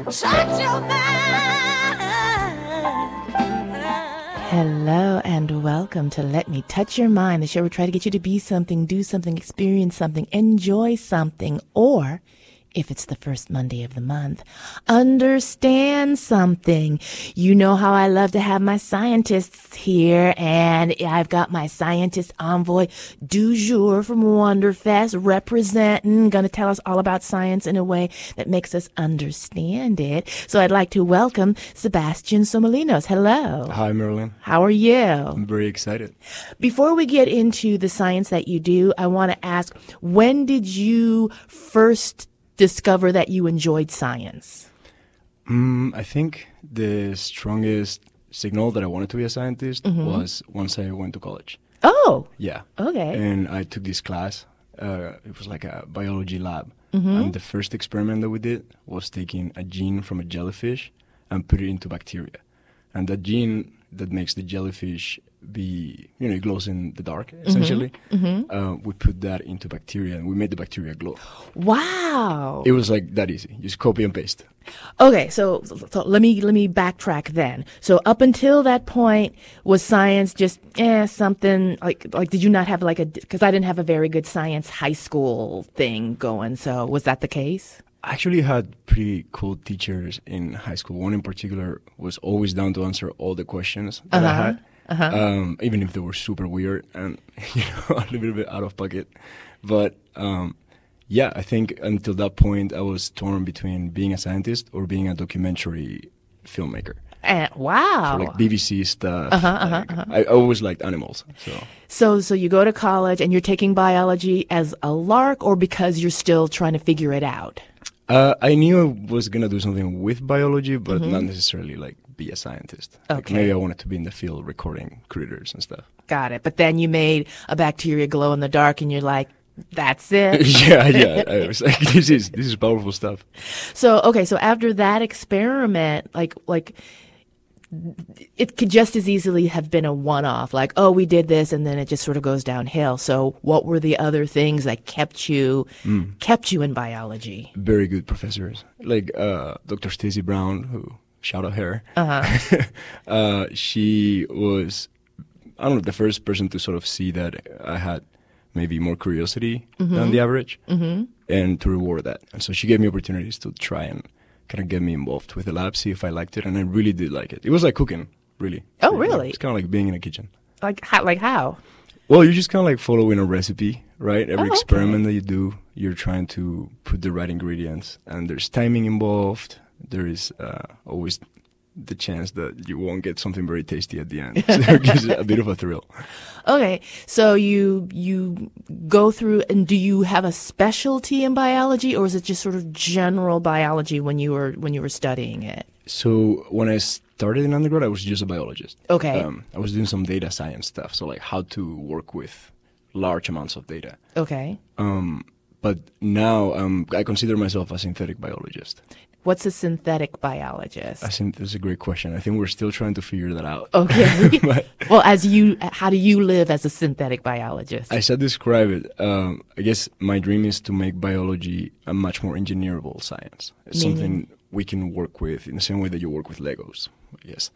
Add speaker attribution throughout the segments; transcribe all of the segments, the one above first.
Speaker 1: touch your mind.
Speaker 2: Hello and welcome to Let Me Touch Your Mind, the show where we try to get you to be something, do something, experience something, enjoy something, or, if it's the first Monday of the month, understand something. You know how I love to have my scientists here, and I've got my scientist envoy du jour from Wonderfest representing, going to tell us all about science in a way that makes us understand it. So I'd like to welcome Sebastian Somolinos. Hello.
Speaker 3: Hi, Marilyn.
Speaker 2: How are you?
Speaker 3: I'm very excited.
Speaker 2: Before we get into the science that you do, I want to ask, when did you first discover that you enjoyed science?
Speaker 3: I think the strongest signal that I wanted to be a scientist was once I went to college.
Speaker 2: Oh,
Speaker 3: Yeah.
Speaker 2: okay.
Speaker 3: And I took this class. It was like a biology lab. And the first experiment that we did was taking a gene from a jellyfish and put it into bacteria. And that gene that makes the jellyfish be, it glows in the dark, essentially. We put that into bacteria and we made the bacteria glow.
Speaker 2: Wow.
Speaker 3: It was like that easy. Just copy and paste.
Speaker 2: Okay, so let me backtrack then. So up until that point, was science just something like did you not have because I didn't have a very good science high school thing going. So was that the case?
Speaker 3: I actually had pretty cool teachers in high school. One in particular was always down to answer all the questions that I had, even if they were super weird and a little bit out of pocket. But yeah, I think until that point I was torn between being a scientist or being a documentary filmmaker.
Speaker 2: Wow.
Speaker 3: For like BBC stuff. I always liked animals.
Speaker 2: So you go to college and you're taking biology as a lark or because you're still trying to figure it out?
Speaker 3: I knew I was going to do something with biology, but not necessarily be a scientist.
Speaker 2: Okay.
Speaker 3: Like maybe I wanted to be in the field recording critters and stuff.
Speaker 2: Got it. But then you made a bacteria glow in the dark and you're like, that's it.
Speaker 3: yeah. I was like, this is powerful stuff.
Speaker 2: So after that experiment, it could just as easily have been a one-off, we did this, and then it just sort of goes downhill. So what were the other things that kept you in biology?
Speaker 3: Very good professors, like Dr. Stacy Brown, who, shout out her. She was, the first person to sort of see that I had maybe more curiosity than the average, and to reward that. And so she gave me opportunities to try and kind of get me involved with the lab, see if I liked it, and I really did like it. It was like cooking, really.
Speaker 2: Oh, really?
Speaker 3: It's kind of like being in a kitchen.
Speaker 2: Like how?
Speaker 3: Well, you're just kind of following a recipe, right? Every experiment that you do, you're trying to put the right ingredients, and there's timing involved. There is always the chance that you won't get something very tasty at the end. So it gives a bit of a thrill.
Speaker 2: Okay, so you go through, and do you have a specialty in biology, or is it just sort of general biology when you were studying it?
Speaker 3: So when I started in undergrad, I was just a biologist.
Speaker 2: Okay.
Speaker 3: I was doing some data science stuff, so how to work with large amounts of data.
Speaker 2: Okay.
Speaker 3: But now I consider myself a synthetic biologist.
Speaker 2: What's a synthetic biologist?
Speaker 3: I think that's a great question. I think we're still trying to figure that out.
Speaker 2: Okay.
Speaker 3: Well,
Speaker 2: how do you live as a synthetic biologist?
Speaker 3: I should describe it. I guess my dream is to make biology a much more engineerable science. It's something we can work with in the same way that you work with Legos, I guess.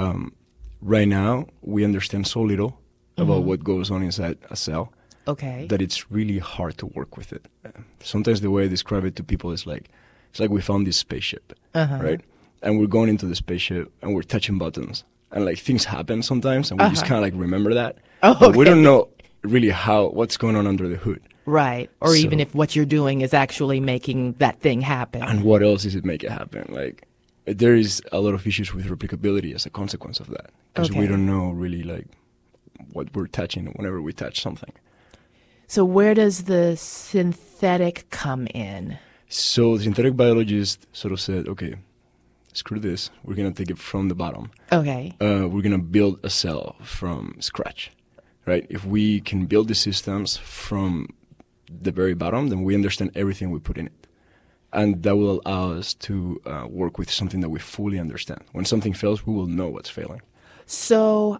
Speaker 3: Right now, we understand so little about what goes on inside a cell that it's really hard to work with it. Sometimes the way I describe it to people is it's like we found this spaceship, right? And we're going into the spaceship and we're touching buttons. And things happen sometimes and we just kind of remember that. But we don't know really what's going on under the hood.
Speaker 2: Right. Or even if what you're doing is actually making that thing happen.
Speaker 3: And what else does it make it happen? There is a lot of issues with replicability as a consequence of that. Because we don't know really what we're touching whenever we touch something.
Speaker 2: So where does the synthetic come in?
Speaker 3: So the synthetic biologist sort of said, okay, screw this. We're going to take it from the bottom.
Speaker 2: Okay.
Speaker 3: We're going to build a cell from scratch, right? If we can build the systems from the very bottom, then we understand everything we put in it. And that will allow us to work with something that we fully understand. When something fails, we will know what's failing.
Speaker 2: So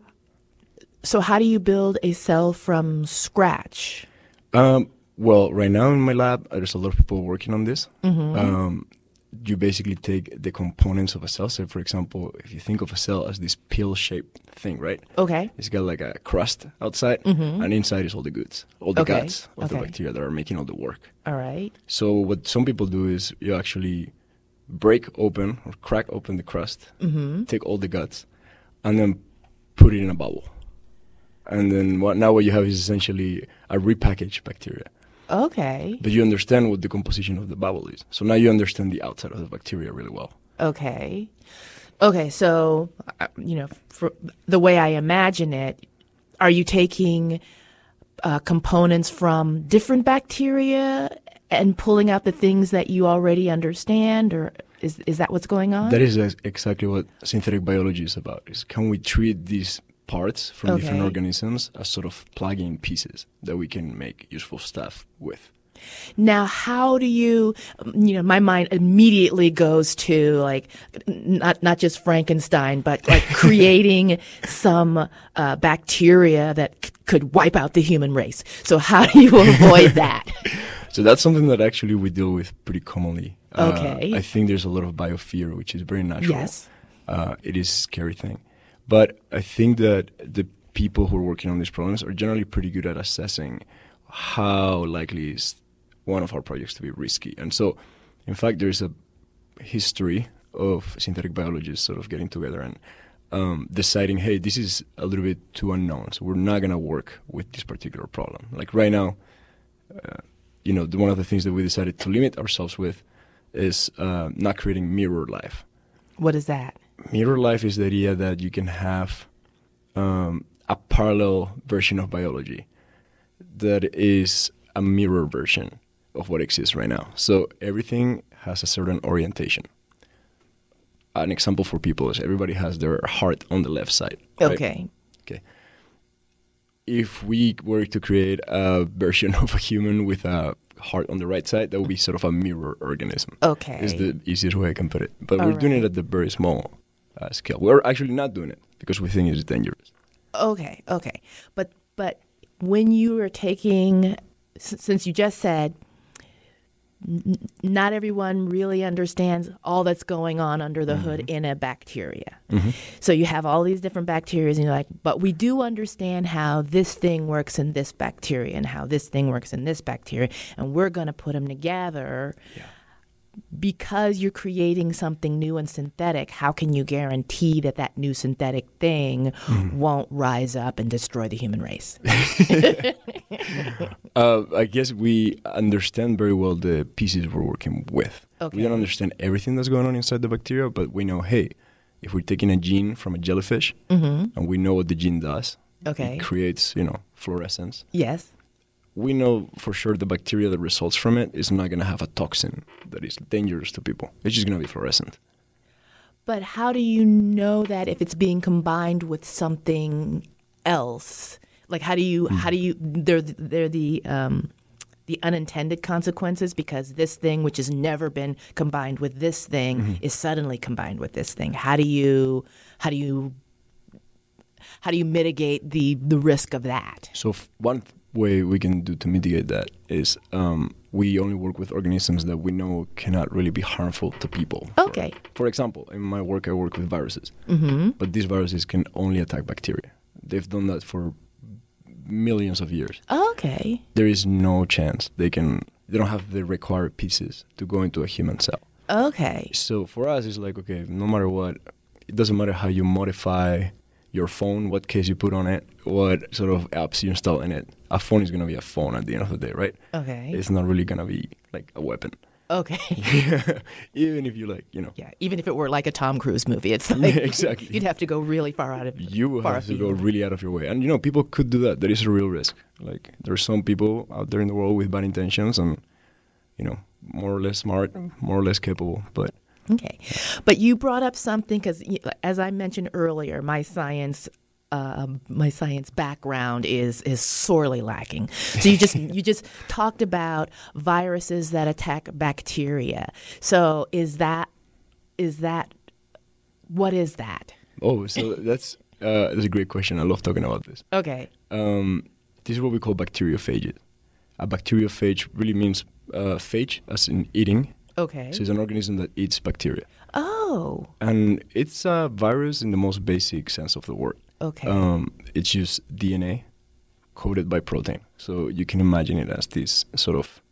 Speaker 2: how do you build a cell from scratch?
Speaker 3: Well, right now in my lab, there's a lot of people working on this. you basically take the components of a cell. So, for example, if you think of a cell as this pill-shaped thing, right?
Speaker 2: Okay.
Speaker 3: It's got like a crust outside, and inside is all the goods, all the
Speaker 2: Okay.
Speaker 3: guts of the bacteria that are making all the work.
Speaker 2: All right.
Speaker 3: So what some people do is you actually break open or crack open the crust, take all the guts, and then put it in a bubble. And then what you have is essentially a repackaged bacteria.
Speaker 2: Okay.
Speaker 3: But you understand what the composition of the bubble is. So now you understand the outside of the bacteria really well.
Speaker 2: Okay. Okay, so, for the way I imagine it, are you taking components from different bacteria and pulling out the things that you already understand, or is that what's going on?
Speaker 3: That is exactly what synthetic biology is about. Is can we treat these parts from different organisms as sort of plug-in pieces that we can make useful stuff with?
Speaker 2: Now, how do you, my mind immediately goes to like, not just Frankenstein, but like creating some bacteria that could wipe out the human race. So how do you avoid that?
Speaker 3: So that's something that actually we deal with pretty commonly.
Speaker 2: Okay.
Speaker 3: I think there's a lot of biofear, which is very natural.
Speaker 2: Yes.
Speaker 3: It is a scary thing. But I think that the people who are working on these problems are generally pretty good at assessing how likely is one of our projects to be risky. And so, in fact, there's a history of synthetic biologists sort of getting together and deciding, hey, this is a little bit too unknown, so we're not going to work with this particular problem. Like right now, one of the things that we decided to limit ourselves with is not creating mirror life.
Speaker 2: What is that?
Speaker 3: Mirror life is the idea that you can have a parallel version of biology that is a mirror version of what exists right now. So everything has a certain orientation. An example for people is everybody has their heart on the left side. Right? Okay. If we were to create a version of a human with a heart on the right side, that would be sort of a mirror organism.
Speaker 2: Okay.
Speaker 3: Is the easiest way I can put it. But we're doing it at the very small scale. We're actually not doing it because we think it's dangerous.
Speaker 2: Okay. But when you are taking, since you just said, not everyone really understands all that's going on under the hood in a bacteria. So you have all these different bacteria, and you're like, but we do understand how this thing works in this bacteria and how this thing works in this bacteria, and we're going to put them together. Yeah. Because you're creating something new and synthetic, how can you guarantee that that new synthetic thing won't rise up and destroy the human race?
Speaker 3: I guess we understand very well the pieces we're working with. Okay. We don't understand everything that's going on inside the bacteria, but we know, hey, if we're taking a gene from a jellyfish and we know what the gene does, it creates, fluorescence.
Speaker 2: Yes.
Speaker 3: We know for sure the bacteria that results from it is not going to have a toxin that is dangerous to people. It's just going to be fluorescent.
Speaker 2: But how do you know that if it's being combined with something else? Like how do you they're the unintended consequences because this thing which has never been combined with this thing is suddenly combined with this thing. How do you mitigate the risk of that?
Speaker 3: So one way we can do to mitigate that is we only work with organisms that we know cannot really be harmful to people.
Speaker 2: Okay.
Speaker 3: For example, in my work, I work with viruses, but these viruses can only attack bacteria. They've done that for millions of years.
Speaker 2: Okay.
Speaker 3: There is no chance they don't have the required pieces to go into a human cell.
Speaker 2: Okay.
Speaker 3: So for us, it's like, okay, no matter what, it doesn't matter how you modify your phone, what case you put on it, what sort of apps you install in it. A phone is going to be a phone at the end of the day, right?
Speaker 2: Okay.
Speaker 3: It's not really going to be like a weapon.
Speaker 2: Okay.
Speaker 3: Even if you
Speaker 2: Yeah, even if it were like a Tom Cruise movie, it's like
Speaker 3: exactly.
Speaker 2: You'd have to go really far out of
Speaker 3: You would have to go really out of your way. And people could do that. There is a real risk. Like there are some people out there in the world with bad intentions and more or less smart, more or less capable, but
Speaker 2: okay. But you brought up something because, as I mentioned earlier, my science background is sorely lacking. So you just talked about viruses that attack bacteria. So what is that?
Speaker 3: Oh, so that's a great question. I love talking about this.
Speaker 2: Okay.
Speaker 3: This is what we call bacteriophages. A bacteriophage really means phage as in eating,
Speaker 2: Okay.
Speaker 3: So it's an organism that eats bacteria.
Speaker 2: Oh.
Speaker 3: And it's a virus in the most basic sense of the word.
Speaker 2: Okay.
Speaker 3: It's just DNA coated by protein. So you can imagine it as this sort of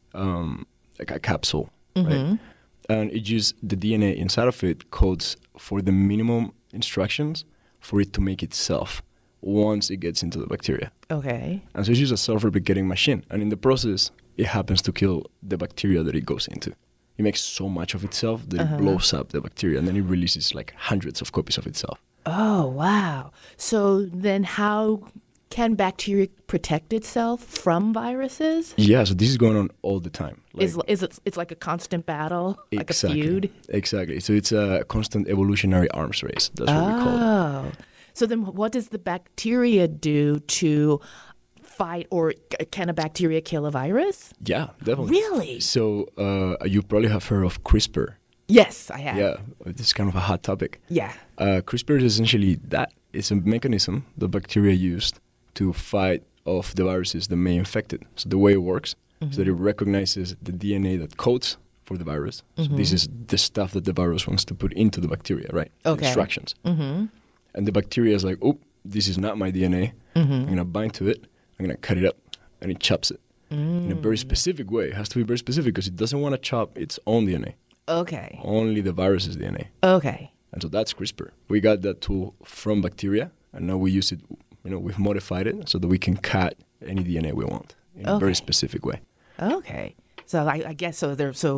Speaker 3: like a capsule, right? And it just, the DNA inside of it codes for the minimum instructions for it to make itself once it gets into the bacteria.
Speaker 2: Okay.
Speaker 3: And so it's just a self-replicating machine. And in the process, it happens to kill the bacteria that it goes into. It makes so much of itself that it blows up the bacteria, and then it releases like hundreds of copies of itself.
Speaker 2: Oh, wow. So then how can bacteria protect itself from viruses?
Speaker 3: Yeah, so this is going on all the time.
Speaker 2: It's like a constant battle, like a feud?
Speaker 3: Exactly. So it's a constant evolutionary arms race. That's what we call it.
Speaker 2: Oh. So then what does the bacteria do to fight, or can a bacteria kill a virus?
Speaker 3: Yeah, definitely.
Speaker 2: Really?
Speaker 3: So you probably have heard of CRISPR.
Speaker 2: Yes, I have.
Speaker 3: Yeah, this is kind of a hot topic.
Speaker 2: Yeah.
Speaker 3: CRISPR is essentially that. It's a mechanism the bacteria used to fight off the viruses that may infect it. So the way it works is that it recognizes the DNA that codes for the virus. So this is the stuff that the virus wants to put into the bacteria, right?
Speaker 2: Okay.
Speaker 3: The instructions. And the bacteria is like, oh, this is not my DNA. I'm going to bind to it. I'm going to cut it up. And it chops it in a very specific way. It has to be very specific because it doesn't want to chop its own DNA.
Speaker 2: Okay.
Speaker 3: Only the virus's DNA.
Speaker 2: Okay.
Speaker 3: And so that's CRISPR. We got that tool from bacteria, and now we use it, we've modified it so that we can cut any DNA we want in a very specific way.
Speaker 2: Okay. So I guess so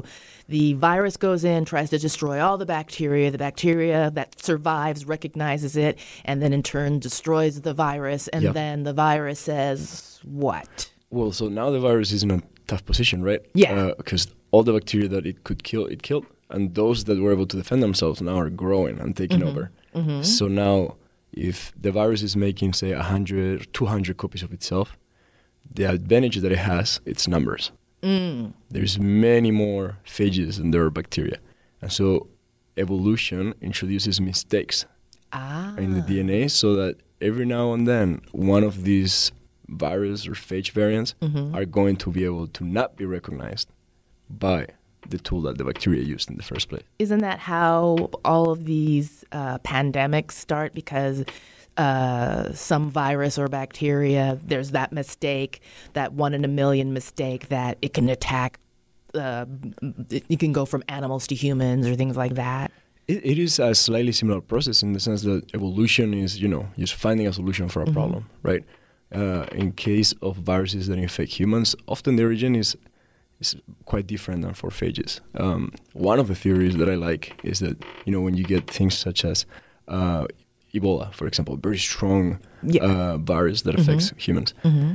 Speaker 2: the virus goes in, tries to destroy all the bacteria. The bacteria that survives recognizes it, and then in turn destroys the virus, and then the virus says what?
Speaker 3: Well, so now the virus is in a tough position, right?
Speaker 2: Yeah.
Speaker 3: Because all the bacteria that it could kill, it killed. And those that were able to defend themselves now are growing and taking over. So now if the virus is making, say, 100 or 200 copies of itself, the advantage that it has, it's numbers. There's many more phages than there are bacteria. And so evolution introduces mistakes in the DNA so that every now and then one of these virus or phage variants are going to be able to not be recognized by the tool that the bacteria used in the first place.
Speaker 2: Isn't that how all of these pandemics start? Because some virus or bacteria, there's that mistake, that 1 in a million mistake that it can attack, it can go from animals to humans or things like that.
Speaker 3: It is a slightly similar process in the sense that evolution is, just finding a solution for a problem, right? In case of viruses that infect humans, often the origin is quite different than for phages. One of the theories that I like is that, when you get things such as Ebola, for example, a very strong virus that affects humans,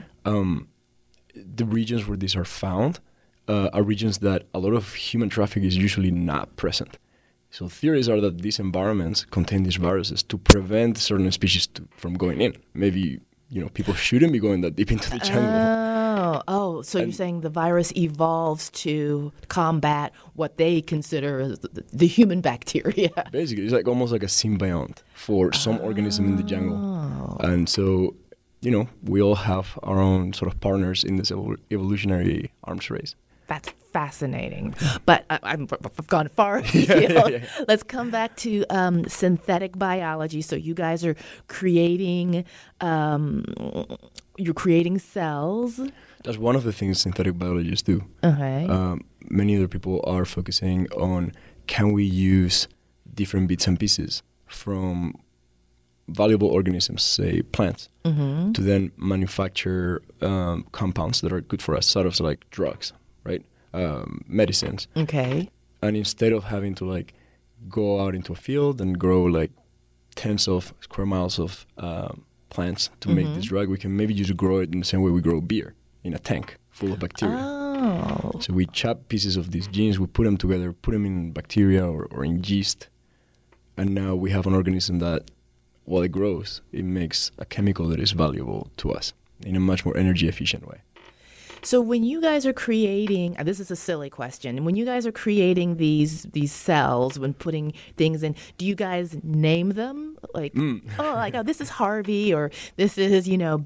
Speaker 3: the regions where these are found are regions that a lot of human traffic is usually not present. So theories are that these environments contain these viruses to prevent certain species from going in. Maybe, people shouldn't be going that deep into the jungle.
Speaker 2: So you're saying the virus evolves to combat what they consider the human bacteria.
Speaker 3: Basically, it's almost like a symbiont for some organism in the jungle. And so, we all have our own sort of partners in this evolutionary arms race.
Speaker 2: That's fascinating. But I've gone far afield. Let's come back to synthetic biology. So you guys are creating, you're creating cells.
Speaker 3: That's one of the things synthetic biologists do.
Speaker 2: Okay.
Speaker 3: Many other people are focusing on, can we use different bits and pieces from valuable organisms, say plants, to then manufacture compounds that are good for us, sort of like drugs, right? Medicines.
Speaker 2: Okay.
Speaker 3: And instead of having to go out into a field and grow tens of square miles of plants to make this drug, we can maybe just grow it in the same way we grow beer, in a tank full of bacteria.
Speaker 2: Oh.
Speaker 3: So we chop pieces of these genes, we put them together, put them in bacteria or in yeast, and now we have an organism that, while it grows, it makes a chemical that is valuable to us in a much more energy efficient way.
Speaker 2: So when you guys are creating, this is a silly question. When you guys are creating these cells, when putting things in, do you guys name them? Like, oh, this is Harvey, or this is,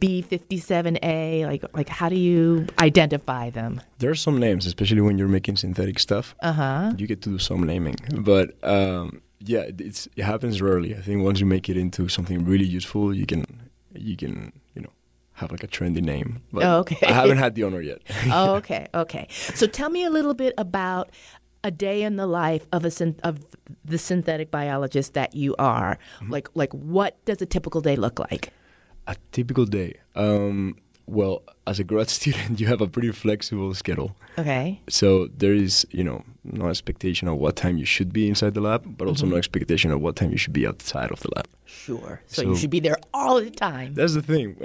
Speaker 2: B57A. Like, how do you identify them?
Speaker 3: There are some names, especially when you're making synthetic stuff. You get to do some naming, but it happens rarely. I think once you make it into something really useful, you can have like a trendy name. But
Speaker 2: okay.
Speaker 3: I haven't had the honor yet.
Speaker 2: Okay. So tell me a little bit about a day in the life of the synthetic biologist that you are. Like what does a typical day look like?
Speaker 3: A typical day. Well, as a grad student, you have a pretty flexible schedule.
Speaker 2: Okay.
Speaker 3: So there is, no expectation of what time you should be inside the lab, but also no expectation of what time you should be outside of the lab.
Speaker 2: Sure. So you should be there all the time.
Speaker 3: That's the thing.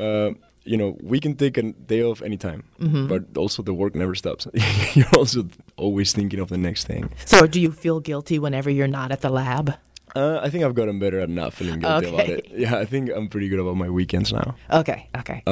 Speaker 3: We can take a day off anytime, but also the work never stops. You're also always thinking of the next thing.
Speaker 2: So do you feel guilty whenever you're not at the lab?
Speaker 3: I think I've gotten better at not feeling guilty about it. Yeah, I think I'm pretty good about my weekends now.
Speaker 2: Okay.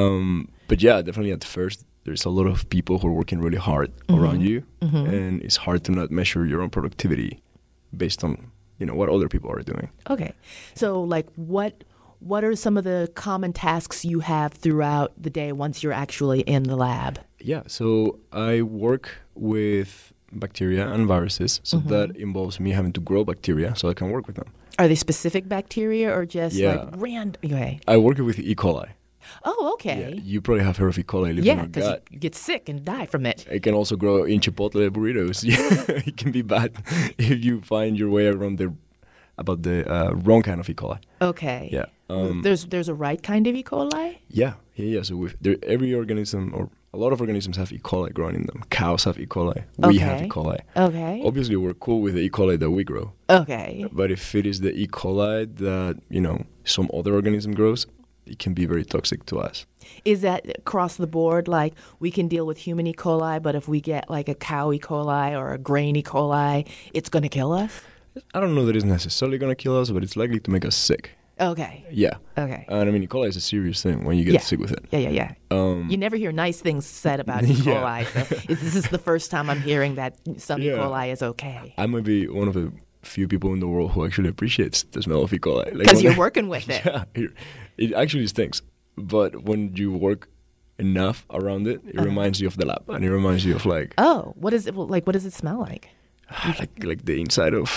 Speaker 3: But yeah, definitely at first, there's a lot of people who are working really hard around you, and it's hard to not measure your own productivity based on, what other people are doing.
Speaker 2: Okay. So like what are some of the common tasks you have throughout the day once you're actually in the lab?
Speaker 3: Yeah, so I work with bacteria and viruses, so that involves me having to grow bacteria so I can work with them.
Speaker 2: Are they specific bacteria or just like random? Okay.
Speaker 3: I work with E. coli.
Speaker 2: Oh, okay.
Speaker 3: Yeah, you probably have heard of E. coli living in your gut.
Speaker 2: Yeah, because you get sick and die from it.
Speaker 3: It can also grow in Chipotle burritos. It can be bad if you find your way around about the wrong kind of E. coli.
Speaker 2: Okay.
Speaker 3: Yeah.
Speaker 2: There's a right kind of E. coli?
Speaker 3: Yeah. So every organism, or a lot of organisms, have E. coli growing in them. Cows have E. coli. We have E. coli.
Speaker 2: Okay.
Speaker 3: Obviously, we're cool with the E. coli that we grow.
Speaker 2: Okay.
Speaker 3: But if it is the E. coli that, some other organism grows, it can be very toxic to us.
Speaker 2: Is that across the board? Like, we can deal with human E. coli, but if we get like a cow E. coli or a grain E. coli, it's going to kill us?
Speaker 3: I don't know that it's necessarily going to kill us, but it's likely to make us sick.
Speaker 2: Okay.
Speaker 3: Yeah.
Speaker 2: Okay.
Speaker 3: And E. coli is a serious thing when you get sick with it.
Speaker 2: Yeah. You never hear nice things said about E. coli. So this is the first time I'm hearing that some E. coli is okay.
Speaker 3: I might be one of the few people in the world who actually appreciates the smell of E. coli.
Speaker 2: Because you're working with it.
Speaker 3: Yeah. It actually stinks. But when you work enough around it, it reminds you of the lab. And it reminds you of like...
Speaker 2: Oh, what is it like? What does it smell like?
Speaker 3: like the inside of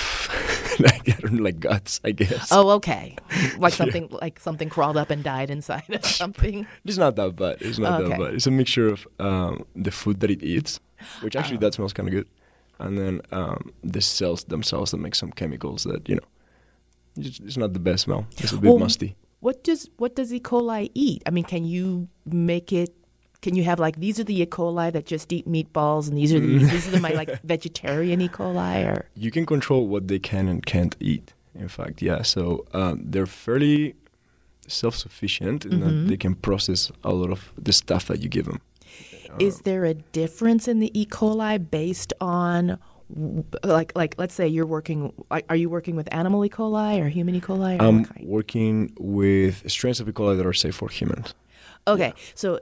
Speaker 3: like guts, I guess.
Speaker 2: Oh, okay. Like something crawled up and died inside of something.
Speaker 3: It's not that bad. It's not that bad. It's a mixture of the food that it eats, which actually that smells kind of good, and then the cells themselves that make some chemicals that it's not the best smell. It's a bit musty.
Speaker 2: What does E. coli eat? I mean, can you make it? Can you have like, these are the E. coli that just eat meatballs, and these are my like vegetarian E. coli? Or
Speaker 3: you can control what they can and can't eat. In fact, yeah. So they're fairly self-sufficient in that they can process a lot of the stuff that you give them.
Speaker 2: Is there a difference in the E. coli based on like let's say you're working? Are you working with animal E. coli or human E. coli? Or
Speaker 3: I'm working with strains of E. coli that are safe for humans.
Speaker 2: Okay, so.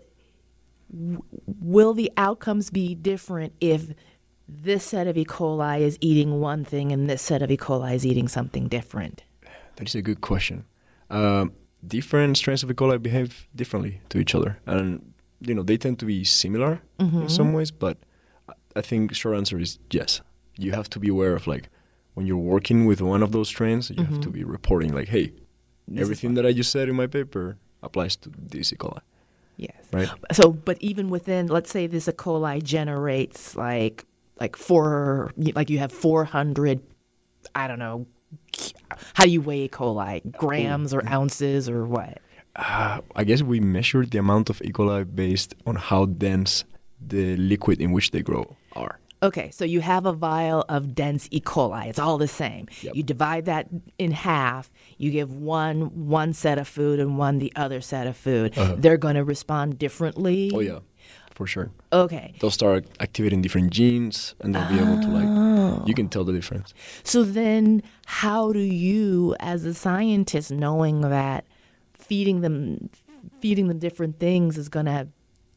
Speaker 2: Will the outcomes be different if this set of E. coli is eating one thing and this set of E. coli is eating something different?
Speaker 3: That is a good question. Different strains of E. coli behave differently to each other. And, they tend to be similar in some ways, but I think short answer is yes. You have to be aware of, like, when you're working with one of those strains, you have to be reporting, like, hey, everything that I just said in my paper applies to this E. coli.
Speaker 2: Yes.
Speaker 3: Right.
Speaker 2: So, but even within, let's say this E. coli generates like you have 400, I don't know, how do you weigh E. coli? Grams or ounces or what?
Speaker 3: I guess we measure the amount of E. coli based on how dense the liquid in which they grow are.
Speaker 2: Okay, so you have a vial of dense E. coli. It's all the same. Yep. You divide that in half. You give one set of food and one the other set of food. They're going to respond differently?
Speaker 3: Oh, yeah, for sure.
Speaker 2: Okay.
Speaker 3: They'll start activating different genes, and they'll be able to, you can tell the difference.
Speaker 2: So then how do you, as a scientist, knowing that feeding them different things is going to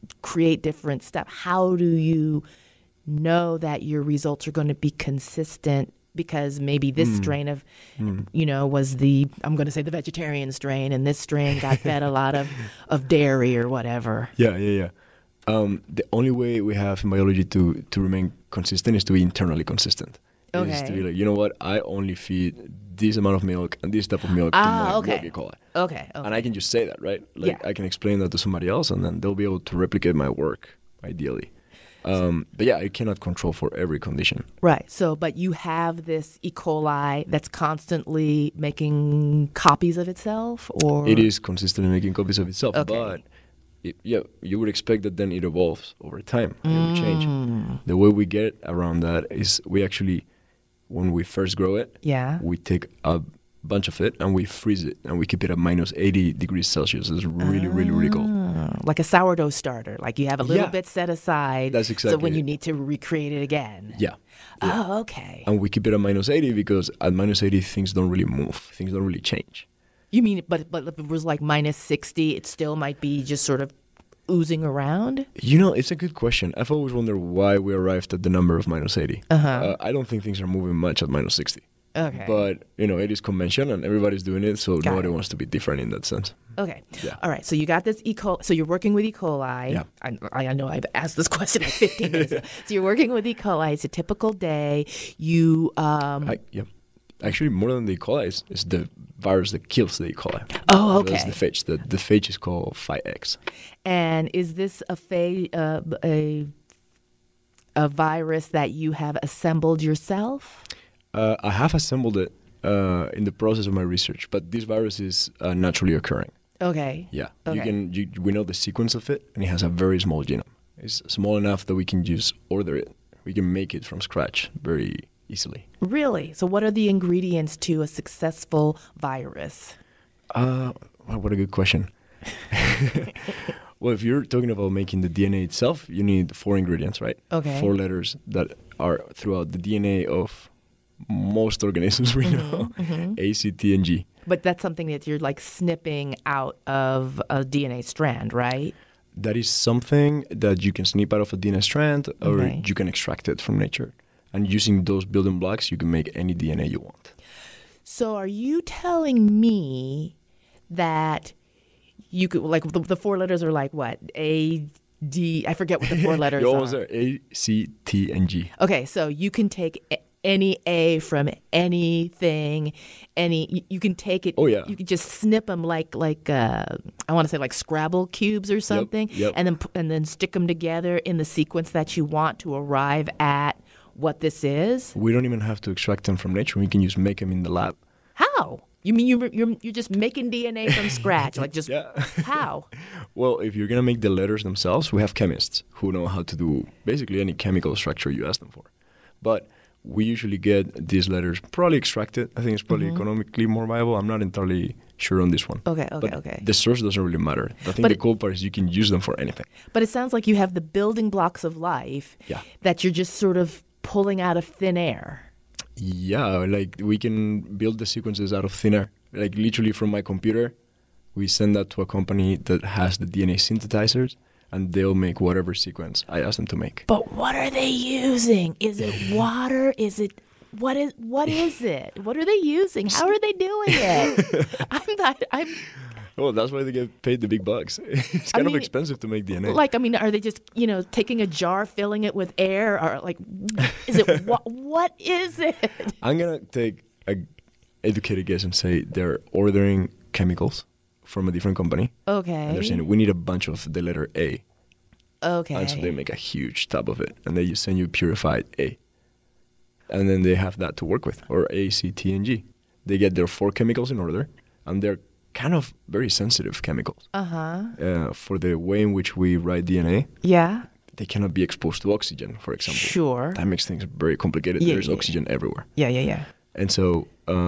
Speaker 2: create different stuff. How do you know that your results are going to be consistent? Because maybe this strain of, was I'm going to say the vegetarian strain, and this strain got fed a lot of dairy or whatever.
Speaker 3: Yeah. The only way we have in biology to remain consistent is to be internally consistent.
Speaker 2: Okay.
Speaker 3: Is to be like, you know what, I only feed this amount of milk and this type of milk to my milk E. coli.
Speaker 2: Okay.
Speaker 3: And I can just say that, right? Like,
Speaker 2: Yeah.
Speaker 3: I can explain that to somebody else, and then they'll be able to replicate my work, ideally. But yeah, I cannot control for every condition.
Speaker 2: Right. So, but you have this E. coli that's constantly making copies of itself, or
Speaker 3: It is consistently making copies of itself,
Speaker 2: Okay.
Speaker 3: but you would expect that then it evolves over time. It will change. The way we get around that is we actually, when we first grow it,
Speaker 2: Yeah.
Speaker 3: we take a bunch of it and we freeze it and we keep it at minus 80 degrees Celsius. It's really, really, really cold.
Speaker 2: Like a sourdough starter. Like you have a little
Speaker 3: Yeah.
Speaker 2: bit set aside.
Speaker 3: That's
Speaker 2: So
Speaker 3: exactly
Speaker 2: when you
Speaker 3: it.
Speaker 2: need to recreate it again.
Speaker 3: Yeah.
Speaker 2: Oh, okay.
Speaker 3: And we keep it at minus 80 because at minus 80, things don't really move. Things don't really change.
Speaker 2: You mean, but if it was like minus 60, it still might be just sort of oozing around?
Speaker 3: You know, it's a good question. I've always wondered why we arrived at the number of minus 80. I don't think things are moving much at minus 60.
Speaker 2: Okay.
Speaker 3: But, it is convention and everybody's doing it, so
Speaker 2: Got
Speaker 3: nobody
Speaker 2: it.
Speaker 3: wants to be different in that sense.
Speaker 2: Okay.
Speaker 3: Yeah.
Speaker 2: All right. So you got this E. coli. So you're working with E. coli.
Speaker 3: Yeah.
Speaker 2: I know I've asked this question like 15 minutes ago. So you're working with E. coli. It's a typical day. You,
Speaker 3: Yeah. Actually, more than the E. coli, it's the virus that kills the E. coli.
Speaker 2: Oh,
Speaker 3: So that's
Speaker 2: okay.
Speaker 3: the phage. The phage is called 5X.
Speaker 2: and is this a virus that you have assembled yourself?
Speaker 3: I have assembled it in the process of my research, but this virus is naturally occurring.
Speaker 2: Okay.
Speaker 3: Yeah,
Speaker 2: Okay.
Speaker 3: we know the sequence of it, and it has a very small genome. It's small enough that we can just order it. We can make it from scratch very easily.
Speaker 2: Really? So what are the ingredients to a successful virus?
Speaker 3: Wow, what a good question. Well, if you're talking about making the DNA itself, you need 4 ingredients, right?
Speaker 2: Okay.
Speaker 3: 4 letters that are throughout the DNA of most organisms we know, A, C, T, and G.
Speaker 2: But that's something that you're like snipping out of a DNA strand, right?
Speaker 3: That is something that you can snip out of a DNA strand, or
Speaker 2: Okay.
Speaker 3: you can extract it from nature. And using those building blocks, you can make any DNA you want.
Speaker 2: So are you telling me that you could, like, the 4 letters are like what? A, D, I forget what the 4 letters
Speaker 3: You're almost
Speaker 2: are.
Speaker 3: there. A, C, T, and G.
Speaker 2: Okay, so you can take any A from anything, you can take it.
Speaker 3: Oh, yeah.
Speaker 2: You can just snip them like I want to say like Scrabble cubes or something,
Speaker 3: yep.
Speaker 2: and then stick them together in the sequence that you want to arrive at what this is.
Speaker 3: We don't even have to extract them from nature. We can just make them in the lab.
Speaker 2: How? You mean you're just making DNA from scratch? Like just
Speaker 3: Yeah.
Speaker 2: how?
Speaker 3: Well, if you're going to make the letters themselves, we have chemists who know how to do basically any chemical structure you ask them for. But we usually get these letters probably extracted. I think it's probably economically more viable. I'm not entirely sure on this one.
Speaker 2: Okay.
Speaker 3: But the source doesn't really matter. I think
Speaker 2: But
Speaker 3: the cool part is you can use them for anything.
Speaker 2: But it sounds like you have the building blocks of life
Speaker 3: Yeah.
Speaker 2: that you're just sort of pulling out of thin air.
Speaker 3: Yeah, like we can build the sequences out of thin air. Like literally from my computer, we send that to a company that has the DNA synthesizers, and they'll make whatever sequence I ask them to make.
Speaker 2: But what are they using? Is it water? Is it what is it? What are they using? How are they doing it? I'm
Speaker 3: Well, that's why they get paid the big bucks. It's kind of expensive to make DNA.
Speaker 2: like, I mean, are they just, taking a jar, filling it with air, or like, is it what is it?
Speaker 3: I'm gonna take a educated guess and say they're ordering chemicals from a different company.
Speaker 2: Okay.
Speaker 3: And they're saying we need a bunch of the letter A.
Speaker 2: Okay.
Speaker 3: And so they make a huge tub of it, and they just send you purified A. And then they have that to work with, or A, C, T, and G. They get their 4 chemicals in order, and they're kind of very sensitive chemicals. For the way in which we write DNA,
Speaker 2: Yeah.
Speaker 3: they cannot be exposed to oxygen, for example.
Speaker 2: Sure.
Speaker 3: That makes things very complicated.
Speaker 2: Yeah,
Speaker 3: There's
Speaker 2: yeah.
Speaker 3: oxygen everywhere.
Speaker 2: Yeah.
Speaker 3: And so,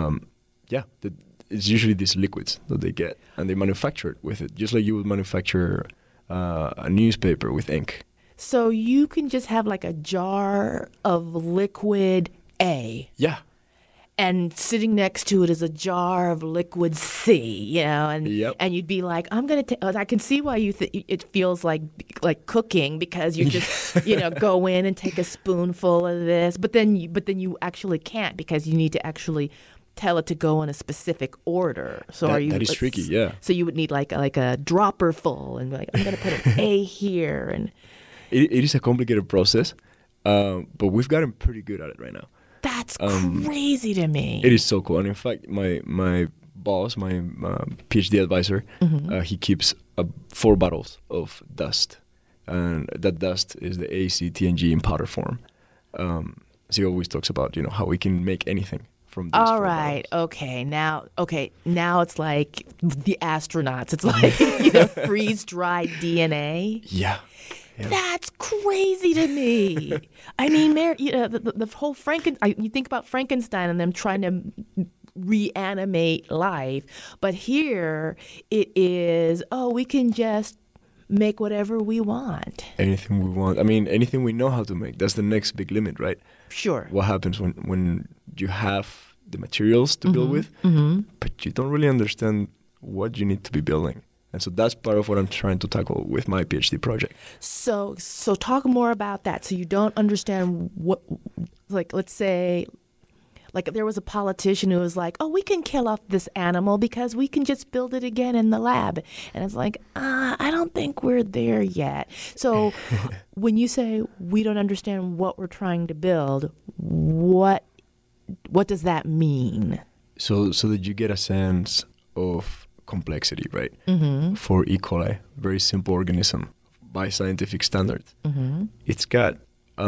Speaker 3: it's usually these liquids that they get, and they manufacture it with it, just like you would manufacture a newspaper with ink.
Speaker 2: So you can just have like a jar of liquid A,
Speaker 3: Yeah.
Speaker 2: and sitting next to it is a jar of liquid C, and
Speaker 3: Yep.
Speaker 2: and you'd be like, I'm gonna. I can see why it feels like cooking, because you just go in and take a spoonful of this, but then you actually can't, because you need to actually tell it to go in a specific order. So
Speaker 3: that is tricky, yeah.
Speaker 2: So you would need like a dropper full, and be like, I'm gonna put an A here, and
Speaker 3: It is a complicated process, but we've gotten pretty good at it right now.
Speaker 2: that's crazy to me.
Speaker 3: It is so cool. And in fact, my boss, my PhD advisor, he keeps 4 bottles of dust. And that dust is the ACTNG in powder form. So he always talks about, how we can make anything from these
Speaker 2: All
Speaker 3: 4
Speaker 2: right.
Speaker 3: bottles.
Speaker 2: Okay. Now it's like the astronauts. It's like, freeze-dried DNA.
Speaker 3: Yeah.
Speaker 2: That's crazy to me. I mean, the whole you think about Frankenstein and them trying to reanimate life, but here it is, we can just make whatever we want.
Speaker 3: Anything we want. I mean, anything we know how to make. That's the next big limit, right?
Speaker 2: Sure.
Speaker 3: What happens when you have the materials to build with, but you don't really understand what you need to be building. And so that's part of what I'm trying to tackle with my PhD project.
Speaker 2: So talk more about that. So you don't understand what, like, let's say, like there was a politician who was like, we can kill off this animal because we can just build it again in the lab. And it's like, I don't think we're there yet. So when you say we don't understand what we're trying to build, what does that mean?
Speaker 3: So that you get a sense of complexity, right? For E. coli, very simple organism by scientific standards. It's got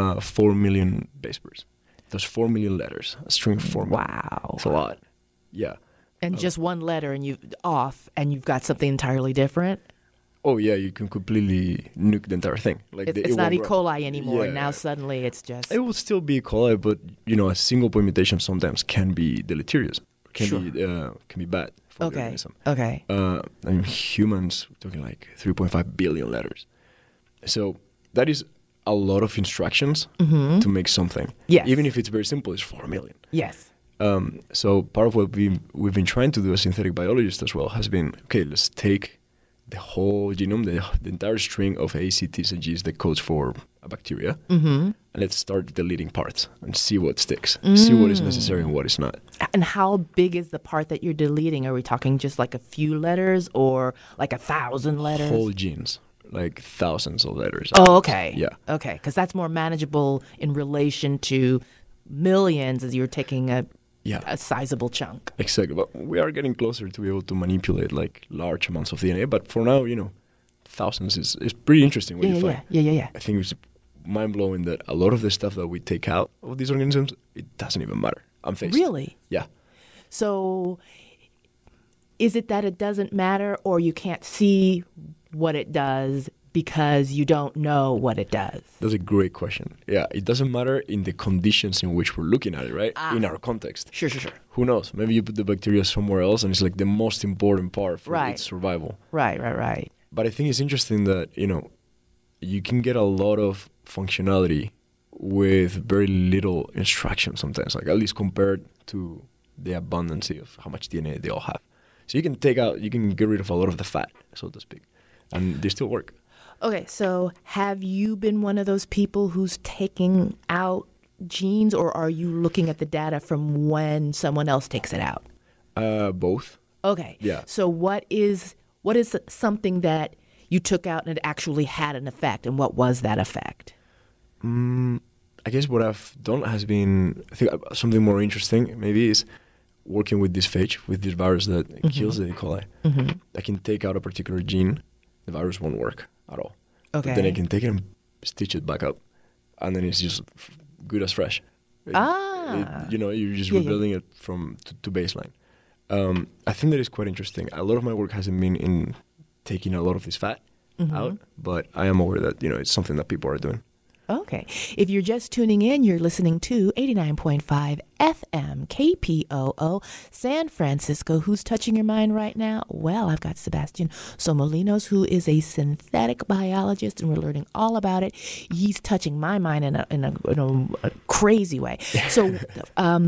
Speaker 3: 4 million base pairs. There's 4 million letters, a string of 4 million.
Speaker 2: Wow.
Speaker 3: It's a lot. Yeah.
Speaker 2: And just one letter and you've got something entirely different?
Speaker 3: Oh, yeah, you can completely nuke the entire thing. Like
Speaker 2: It's not E.
Speaker 3: won't grow.
Speaker 2: coli anymore.
Speaker 3: Yeah.
Speaker 2: Now suddenly it's just...
Speaker 3: It will still be E. coli, but, a single point mutation sometimes can be deleterious. Can be bad for the organism.
Speaker 2: Okay.
Speaker 3: Humans, we're talking like 3.5 billion letters. So that is a lot of instructions to make something.
Speaker 2: Yes.
Speaker 3: Even if it's very simple, it's 4 million.
Speaker 2: Yes.
Speaker 3: So part of what we've been trying to do as synthetic biologists as well has been, okay, let's take the whole genome, the entire string of A, C, T's, and G's that codes for a bacteria, and let's start deleting parts and see what sticks, see what is necessary and what is not.
Speaker 2: And how big is the part that you're deleting? Are we talking just like a few letters or like 1,000 letters?
Speaker 3: Whole genes, like thousands of letters.
Speaker 2: Oh, okay.
Speaker 3: Yeah.
Speaker 2: Okay, because that's more manageable in relation to millions as you're taking a sizable chunk.
Speaker 3: Exactly. But we are getting closer to be able to manipulate like large amounts of DNA. But for now, thousands is pretty interesting what you find.
Speaker 2: Yeah.
Speaker 3: I think it's mind-blowing that a lot of the stuff that we take out of these organisms, it doesn't even matter. I'm faced.
Speaker 2: Really?
Speaker 3: Yeah.
Speaker 2: So is it that it doesn't matter, or you can't see what it does because you don't know what it does?
Speaker 3: That's a great question. Yeah, it doesn't matter in the conditions in which we're looking at it, right? In our context.
Speaker 2: Sure.
Speaker 3: Who knows? Maybe you put the bacteria somewhere else and it's like the most important part for its survival.
Speaker 2: Right.
Speaker 3: But I think it's interesting that, you can get a lot of functionality with very little instruction sometimes, like at least compared to the abundance of how much DNA they all have. So you can get rid of a lot of the fat, so to speak, and they still work.
Speaker 2: Okay, so have you been one of those people who's taking out genes, or are you looking at the data from when someone else takes it out?
Speaker 3: Both.
Speaker 2: Okay.
Speaker 3: Yeah.
Speaker 2: So what is something that you took out and it actually had an effect, and what was that effect?
Speaker 3: I guess what I've done has been, I think something more interesting maybe is working with this phage, with this virus that kills the E. coli. I can take out a particular gene, the virus won't work at all.
Speaker 2: Okay.
Speaker 3: But then I can take it and stitch it back up, and then it's just good as fresh. You're just rebuilding it from to baseline. I think that is quite interesting. A lot of my work hasn't been in taking a lot of this fat out, but I am aware that it's something that people are doing.
Speaker 2: Okay. If you're just tuning in, you're listening to 89.5 FM KPOO San Francisco. Who's touching your mind right now? Well, I've got Sebastian Somolinos, who is a synthetic biologist, and we're learning all about it. He's touching my mind in a crazy way. So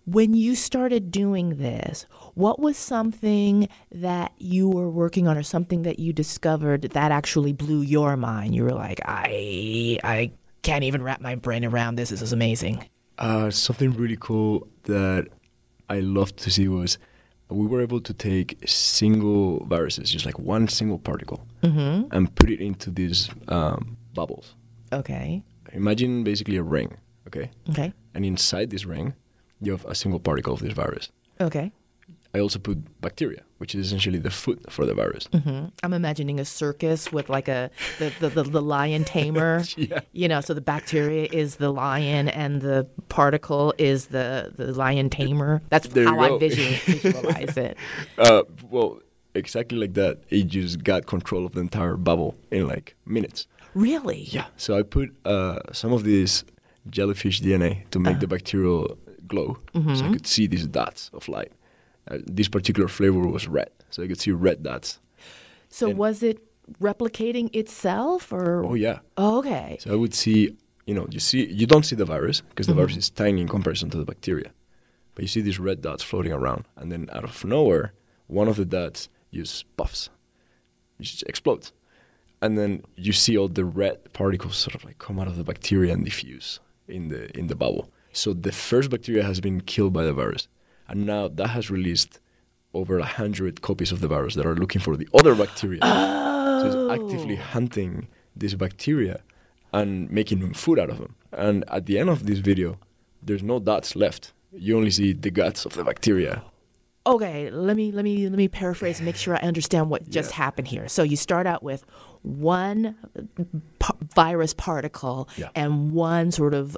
Speaker 2: When you started doing this, what was something that you were working on or something that you discovered that actually blew your mind? You were like, I can't even wrap my brain around this. This is amazing.
Speaker 3: Something really cool that I loved to see was we were able to take single viruses, just like one single particle, and put it into these bubbles.
Speaker 2: Okay.
Speaker 3: Imagine basically a ring, okay?
Speaker 2: Okay.
Speaker 3: And inside this ring, you have a single particle of this virus.
Speaker 2: Okay.
Speaker 3: I also put bacteria, which is essentially the food for the virus.
Speaker 2: I'm imagining a circus with like the lion tamer.
Speaker 3: Yeah.
Speaker 2: You know, so the bacteria is the lion and the particle is the lion tamer. That's
Speaker 3: There
Speaker 2: how
Speaker 3: you
Speaker 2: I
Speaker 3: go.
Speaker 2: visualize it.
Speaker 3: Well, exactly like that. It just got control of the entire bubble in like minutes.
Speaker 2: Really?
Speaker 3: Yeah. So I put some of this jellyfish DNA to make the bacterial glow, so I could see these dots of light. This particular flavor was red, so I could see red dots.
Speaker 2: So was it replicating itself or?
Speaker 3: Oh yeah.
Speaker 2: Oh, okay.
Speaker 3: So I would see, you don't see the virus because the virus is tiny in comparison to the bacteria, but you see these red dots floating around, and then out of nowhere, one of the dots just puffs, it just explodes, and then you see all the red particles sort of like come out of the bacteria and diffuse in the bubble. So the first bacteria has been killed by the virus. And now that has released over 100 copies of the virus that are looking for the other bacteria. So it's actively hunting these bacteria and making food out of them. And at the end of this video, there's no dots left. You only see the guts of the bacteria.
Speaker 2: Okay, let me paraphrase and make sure I understand what just happened here. So you start out with one virus particle and one sort of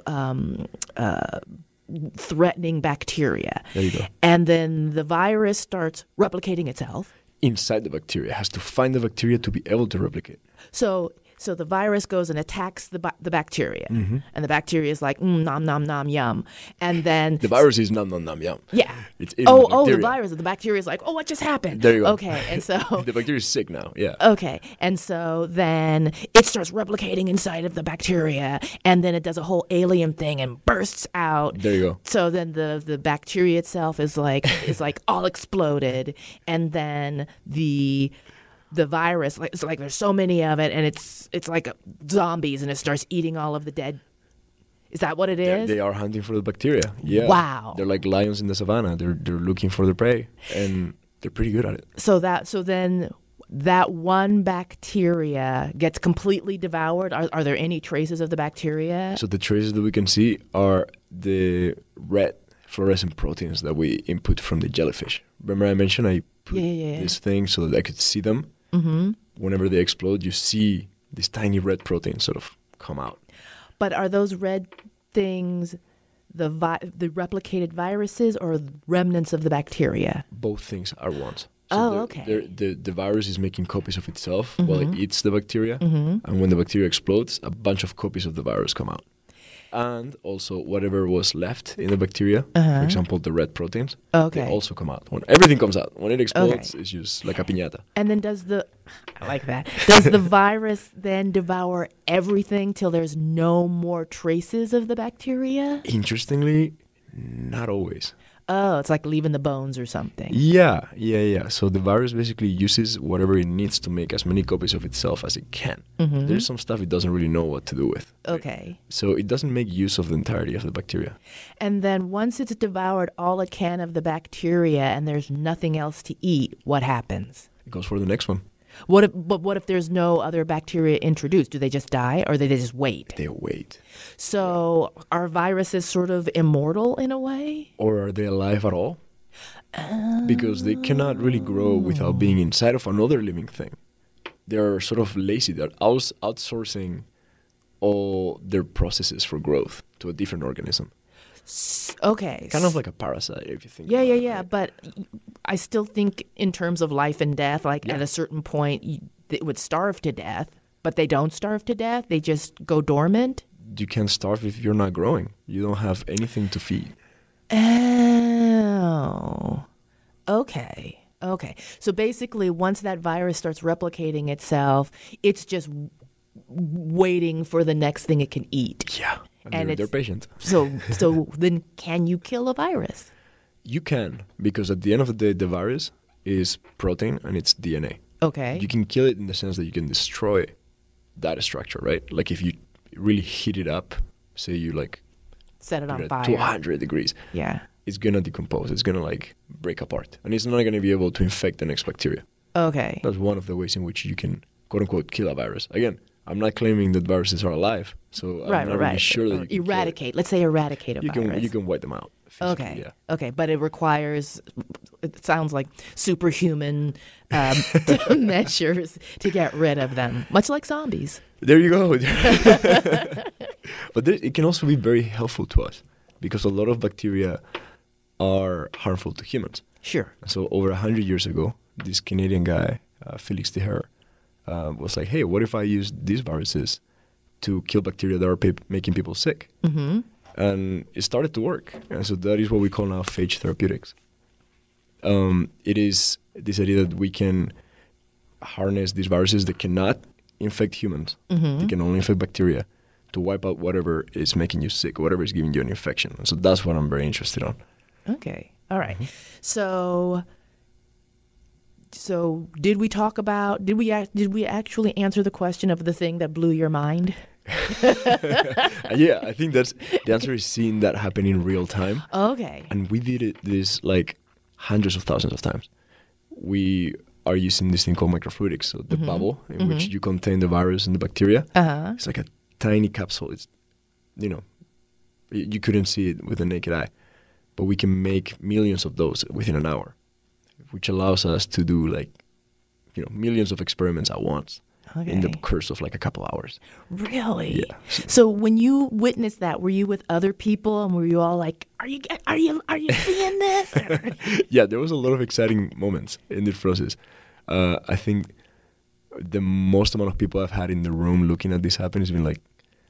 Speaker 2: threatening bacteria.
Speaker 3: There you go.
Speaker 2: And then the virus starts replicating itself.
Speaker 3: Inside the bacteria. It has to find the bacteria to be able to replicate.
Speaker 2: So the virus goes and attacks the bacteria. And the bacteria is like, nom, nom, nom, yum. And then...
Speaker 3: The virus is nom, nom, nom, yum.
Speaker 2: Yeah.
Speaker 3: It's eating the bacteria.
Speaker 2: The virus. The bacteria is like, oh, what just happened?
Speaker 3: There you go.
Speaker 2: Okay, and so...
Speaker 3: The bacteria is sick now, yeah.
Speaker 2: Okay, and so then it starts replicating inside of the bacteria, and then it does a whole alien thing and bursts out.
Speaker 3: There you go.
Speaker 2: So then the bacteria itself is like all exploded, and then the virus, like it's like there's so many of it, and it's like zombies, and it starts eating all of the dead. Is that what it is?
Speaker 3: They are hunting for the bacteria. Yeah.
Speaker 2: Wow.
Speaker 3: They're like lions in the savannah. They're looking for their prey, and they're pretty good at it.
Speaker 2: So then that one bacteria gets completely devoured. Are there any traces of the bacteria?
Speaker 3: So the traces that we can see are the red fluorescent proteins that we input from the jellyfish. Remember I mentioned I put this thing so that I could see them? Whenever they explode, you see these tiny red proteins sort of come out.
Speaker 2: But are those red things the replicated viruses or remnants of the bacteria?
Speaker 3: Both things are ones.
Speaker 2: Okay.
Speaker 3: The virus is making copies of itself while it eats the bacteria. And when the bacteria explodes, a bunch of copies of the virus come out. And also whatever was left in the bacteria, for example, the red proteins, they also come out. When everything comes out, when it explodes, it's just like a piñata.
Speaker 2: And then I like that. Does the virus then devour everything till there's no more traces of the bacteria?
Speaker 3: Interestingly, not always.
Speaker 2: Oh, it's like leaving the bones or something.
Speaker 3: Yeah. So the virus basically uses whatever it needs to make as many copies of itself as it can. There's some stuff it doesn't really know what to do with.
Speaker 2: Okay.
Speaker 3: So it doesn't make use of the entirety of the bacteria.
Speaker 2: And then once it's devoured all it can of the bacteria and there's nothing else to eat, what happens?
Speaker 3: It goes for the next one.
Speaker 2: What if there's no other bacteria introduced? Do they just die or do they just wait?
Speaker 3: They wait.
Speaker 2: So are viruses sort of immortal in a way?
Speaker 3: Or are they alive at all? Because they cannot really grow without being inside of another living thing. They're sort of lazy. They're outsourcing all their processes for growth to a different organism.
Speaker 2: Okay.
Speaker 3: Kind of like a parasite, if you think about it.
Speaker 2: Yeah. But I still think in terms of life and death, like at a certain point, it would starve to death, but they don't starve to death. They just go dormant.
Speaker 3: You can't starve if you're not growing. You don't have anything to feed.
Speaker 2: Oh, okay. So basically, once that virus starts replicating itself, it's just waiting for the next thing it can eat.
Speaker 3: Yeah. And they're patient.
Speaker 2: So then can you kill a virus?
Speaker 3: You can, because at the end of the day, the virus is protein and it's DNA.
Speaker 2: Okay.
Speaker 3: You can kill it in the sense that you can destroy that structure, right? Like if you really heat it up, say you like
Speaker 2: Set it
Speaker 3: put
Speaker 2: on
Speaker 3: it
Speaker 2: fire.
Speaker 3: at 200 degrees,
Speaker 2: Yeah.
Speaker 3: it's gonna decompose. It's gonna like break apart, and it's not gonna be able to infect the next bacteria.
Speaker 2: Okay.
Speaker 3: That's one of the ways in which you can, quote unquote, kill a virus. Again, I'm not claiming that viruses are alive, so I'm not really sure that you can kill it.
Speaker 2: Eradicate. Let's say eradicate a virus.
Speaker 3: You can wipe them out. physically,
Speaker 2: Okay.
Speaker 3: Yeah.
Speaker 2: Okay, but it requires, it sounds like superhuman measures to get rid of them, much like zombies.
Speaker 3: There you go. But it can also be very helpful to us because a lot of bacteria are harmful to humans.
Speaker 2: Sure.
Speaker 3: So over 100 years ago, this Canadian guy, Felix Teher, was like, hey, what if I use these viruses to kill bacteria that are making people sick?
Speaker 2: Mm-hmm.
Speaker 3: And it started to work. And so that is what we call now phage therapeutics. It is this idea that we can harness these viruses that cannot infect humans.
Speaker 2: Mm-hmm.
Speaker 3: They can only infect bacteria to wipe out whatever is making you sick, whatever is giving you an infection. And so that's what I'm very interested on.
Speaker 2: Okay. All right. So did we talk about, did we actually answer the question of the thing that blew your mind?
Speaker 3: Yeah, I think the answer is seeing that happen in real time.
Speaker 2: Okay.
Speaker 3: And we did this like hundreds of thousands of times. We are using this thing called microfluidics, so the bubble in which you contain the virus and the bacteria.
Speaker 2: Uh-huh.
Speaker 3: It's like a tiny capsule. It's, you couldn't see it with the naked eye. But we can make millions of those within an hour, which allows us to do millions of experiments at once in the course of like a couple hours.
Speaker 2: Really?
Speaker 3: Yeah.
Speaker 2: So when you witnessed that, were you with other people and were you all like, are you seeing this?
Speaker 3: Yeah, there was a lot of exciting moments in this process. I think the most amount of people I've had in the room looking at this happen has been like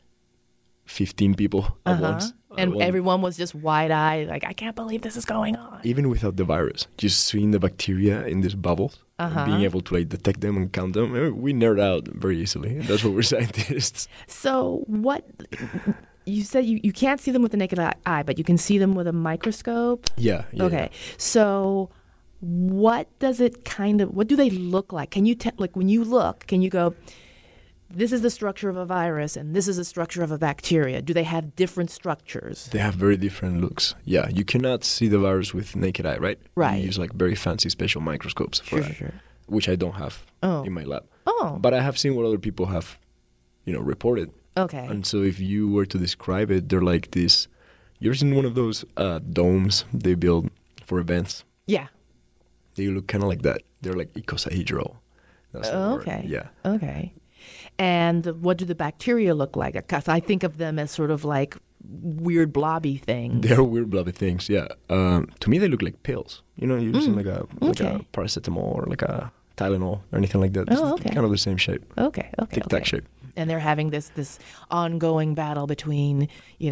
Speaker 3: 15 people at once.
Speaker 2: And everyone was just wide-eyed, like, I can't believe this is going on.
Speaker 3: Even without the virus, just seeing the bacteria in these bubbles, and being able to like detect them and count them, we nerd out very easily. That's what we're scientists.
Speaker 2: So what, you said you can't see them with the naked eye, but you can see them with a microscope?
Speaker 3: Yeah.
Speaker 2: Okay. So what do they look like? Can you, when you look, can you go, this is the structure of a virus and this is the structure of a bacteria? Do they have different structures?
Speaker 3: They have very different looks. Yeah, you cannot see the virus with naked eye, right?
Speaker 2: Right.
Speaker 3: You use like very fancy special microscopes for that,
Speaker 2: Sure.
Speaker 3: which I don't have in my lab.
Speaker 2: Oh.
Speaker 3: But I have seen what other people have, reported.
Speaker 2: Okay.
Speaker 3: And so if you were to describe it, they're like this. You ever seen one of those domes they build for events?
Speaker 2: Yeah.
Speaker 3: They look kind of like that. They're like icosahedral. That's the word.
Speaker 2: Okay.
Speaker 3: Yeah.
Speaker 2: Okay. And what do the bacteria look like? Because I think of them as sort of like weird blobby things.
Speaker 3: They're weird blobby things, yeah. To me, they look like pills. You're using like a paracetamol or like a Tylenol or anything like that.
Speaker 2: Oh, okay.
Speaker 3: It's kind of the same shape.
Speaker 2: Okay.
Speaker 3: Tic-tac shape.
Speaker 2: And they're having this ongoing battle between,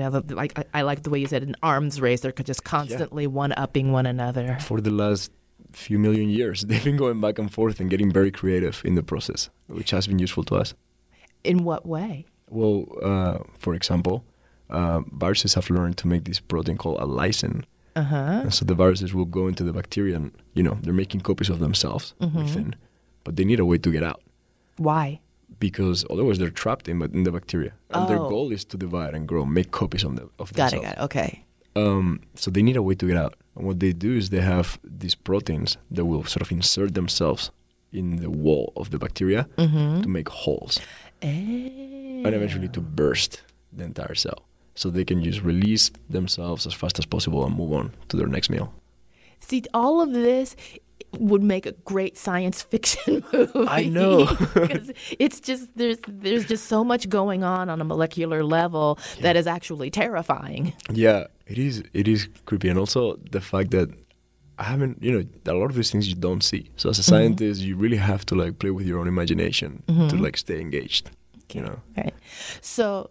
Speaker 2: I like the way you said, an arms race. They're just constantly one-upping one another.
Speaker 3: For the last few million years, they've been going back and forth and getting very creative in the process, which has been useful to us.
Speaker 2: In what way?
Speaker 3: Well, for example, viruses have learned to make this protein called a lysine. And so the viruses will go into the bacteria and, they're making copies of themselves within, but they need a way to get out.
Speaker 2: Why?
Speaker 3: Because otherwise they're trapped in the bacteria. And their goal is to divide and grow, make copies of themselves.
Speaker 2: Got it. Okay.
Speaker 3: So they need a way to get out. And what they do is they have these proteins that will sort of insert themselves in the wall of the bacteria to make holes. And eventually to burst the entire cell. So they can just release themselves as fast as possible and move on to their next meal.
Speaker 2: See, all of this would make a great science fiction movie.
Speaker 3: I know.
Speaker 2: Because it's just, there's just so much going on a molecular level that is actually terrifying.
Speaker 3: Yeah, it is creepy. And also the fact that a lot of these things you don't see. So as a scientist, you really have to like play with your own imagination to like stay engaged.
Speaker 2: Right. So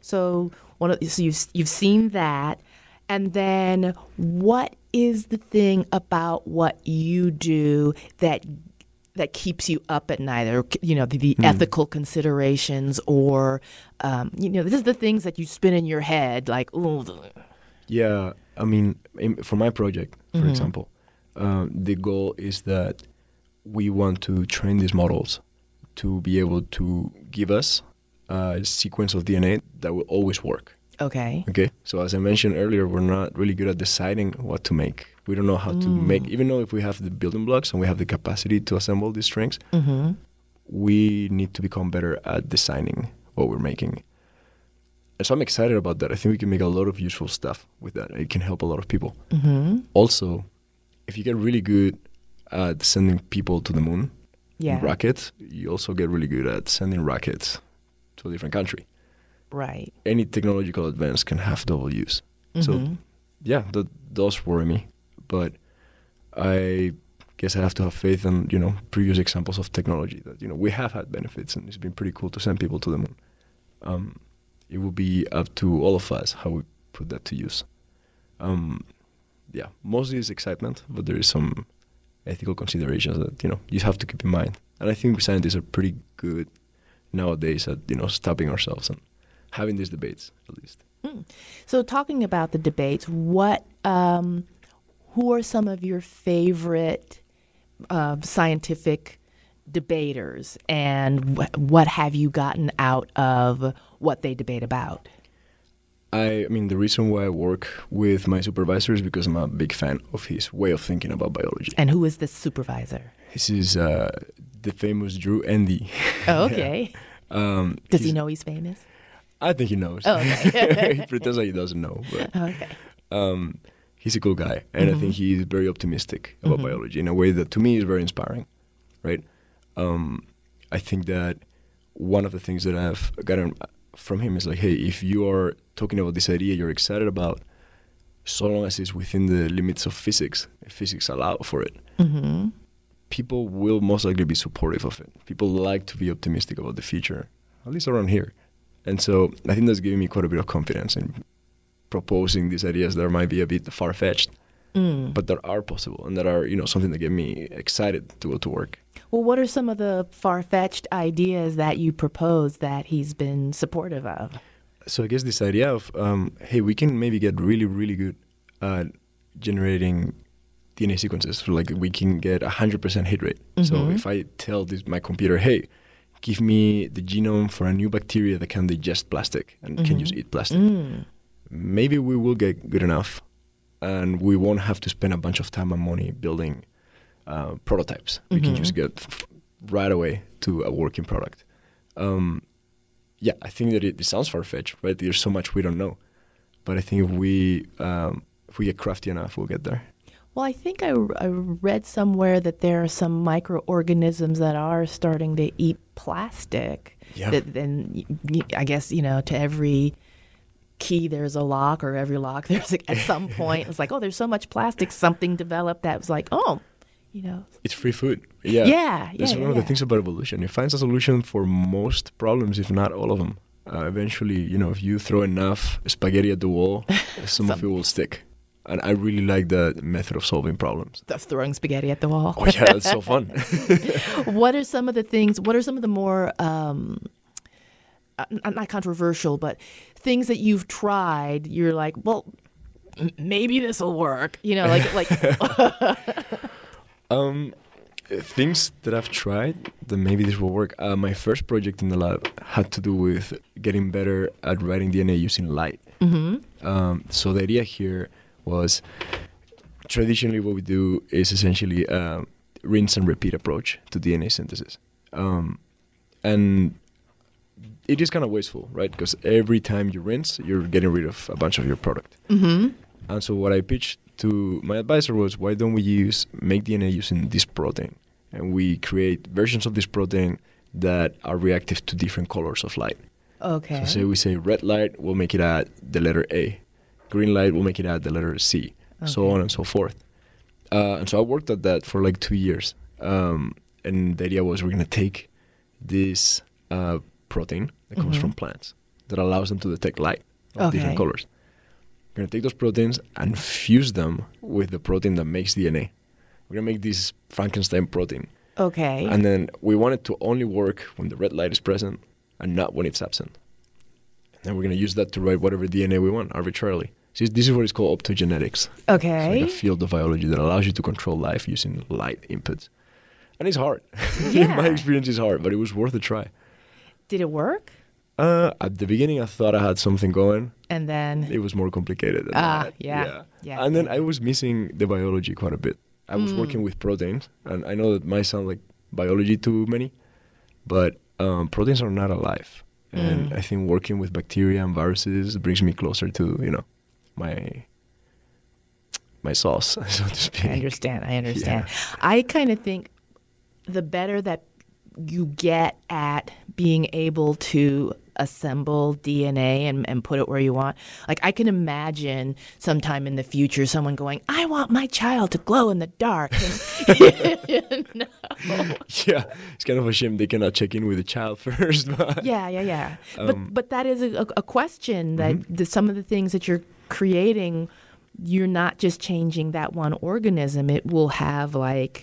Speaker 2: you've seen that, and then what is the thing about what you do that keeps you up at night, or the ethical considerations, or this is the things that you spin in your head, like, ooh.
Speaker 3: Yeah, I mean, for my project, for example, the goal is that we want to train these models to be able to give us a sequence of DNA that will always work.
Speaker 2: Okay.
Speaker 3: Okay. So as I mentioned earlier, we're not really good at deciding what to make. We don't know how to make, even though if we have the building blocks and we have the capacity to assemble these strings, we need to become better at designing what we're making. And so I'm excited about that. I think we can make a lot of useful stuff with that. It can help a lot of people. Also, if you get really good at sending people to the moon in rockets, you also get really good at sending rockets to a different country.
Speaker 2: Right.
Speaker 3: Any technological advance can have double use. So, yeah, those worry me. But I guess I have to have faith in, previous examples of technology that, we have had benefits, and it's been pretty cool to send people to the moon. It will be up to all of us how we put that to use. Mostly it's excitement, but there is some ethical considerations that, you have to keep in mind. And I think scientists are pretty good nowadays at, stopping ourselves and having these debates, at least.
Speaker 2: So talking about the debates, who are some of your favorite scientific debaters, and what have you gotten out of what they debate about?
Speaker 3: I mean, the reason why I work with my supervisor is because I'm a big fan of his way of thinking about biology.
Speaker 2: And who is this supervisor?
Speaker 3: This is the famous Drew Endy.
Speaker 2: Oh, okay. Does he know he's famous?
Speaker 3: I think he knows.
Speaker 2: Oh, okay.
Speaker 3: He pretends like he doesn't know. But,
Speaker 2: okay.
Speaker 3: He's a cool guy, and I think he's very optimistic about biology in a way that, to me, is very inspiring, right? I think that one of the things that I've gotten from him is like, hey, if you are talking about this idea you're excited about, so long as it's within the limits of physics, if physics allow for it, people will most likely be supportive of it. People like to be optimistic about the future, at least around here. And so I think that's giving me quite a bit of confidence in proposing these ideas that might be a bit far-fetched, but that are possible and that are, something that get me excited to go to work.
Speaker 2: Well, what are some of the far-fetched ideas that you propose that he's been supportive of?
Speaker 3: So I guess this idea of, hey, we can maybe get really, really good at generating DNA sequences. So like we can get 100% hit rate. So if I tell my computer, hey, give me the genome for a new bacteria that can digest plastic and can just eat plastic, maybe we will get good enough, and we won't have to spend a bunch of time and money building prototypes. We can just get right away to a working product. I think that it sounds far-fetched, right? There's so much we don't know. But I think if we get crafty enough, we'll get there.
Speaker 2: Well, I think I read somewhere that there are some microorganisms that are starting to eat plastic.
Speaker 3: Yeah.
Speaker 2: Then I guess, to every key there's a lock, or every lock there's at some point it's like, oh, there's so much plastic, something developed that was like, it's
Speaker 3: free food. That's one of the things about evolution. It finds a solution for most problems, if not all of them. Eventually, if you throw enough spaghetti at the wall, some of it will stick. And I really like that method of solving problems.
Speaker 2: Of throwing spaghetti at the wall.
Speaker 3: Oh yeah, that's so fun.
Speaker 2: What are some of the more not controversial, but things that you've tried, you're like, well, maybe this will work, like
Speaker 3: things that I've tried that maybe this will work. My first project in the lab had to do with getting better at writing DNA using light. So the idea here was, traditionally what we do is essentially rinse and repeat approach to DNA synthesis. And it is kind of wasteful, right? Because every time you rinse, you're getting rid of a bunch of your product. And so what I pitched to my advisor was, why don't we make DNA using this protein? And we create versions of this protein that are reactive to different colors of light.
Speaker 2: Okay.
Speaker 3: So say we say red light, we'll make it add the letter A. Green light, we'll make it add the letter C. Okay. So on and so forth. And so I worked at that for like 2 years. And the idea was, we're going to take this protein that comes from plants that allows them to detect light of different colors. We're going to take those proteins and fuse them with the protein that makes DNA. We're going to make this Frankenstein protein.
Speaker 2: Okay.
Speaker 3: And then we want it to only work when the red light is present and not when it's absent. And then we're going to use that to write whatever DNA we want arbitrarily. See, this is what is called optogenetics.
Speaker 2: Okay.
Speaker 3: It's like a field of biology that allows you to control life using light inputs. And it's hard.
Speaker 2: Yeah.
Speaker 3: In my experience, it's hard, but it was worth a try.
Speaker 2: Did it work?
Speaker 3: At the beginning, I thought I had something going.
Speaker 2: And then
Speaker 3: It was more complicated than that.
Speaker 2: yeah.
Speaker 3: And then I was missing the biology quite a bit. I was working with proteins, and I know that might sound like biology to many, but proteins are not alive. And I think working with bacteria and viruses brings me closer to, my sauce, so to speak.
Speaker 2: I understand.
Speaker 3: Yeah.
Speaker 2: I kind of think the better that you get at being able to assemble DNA and put it where you want. Like, I can imagine sometime in the future someone going, I want my child to glow in the dark. And,
Speaker 3: Yeah, it's kind of a shame they cannot check in with the child first. But
Speaker 2: Yeah. But that is a question that some of the things that you're creating, you're not just changing that one organism. It will have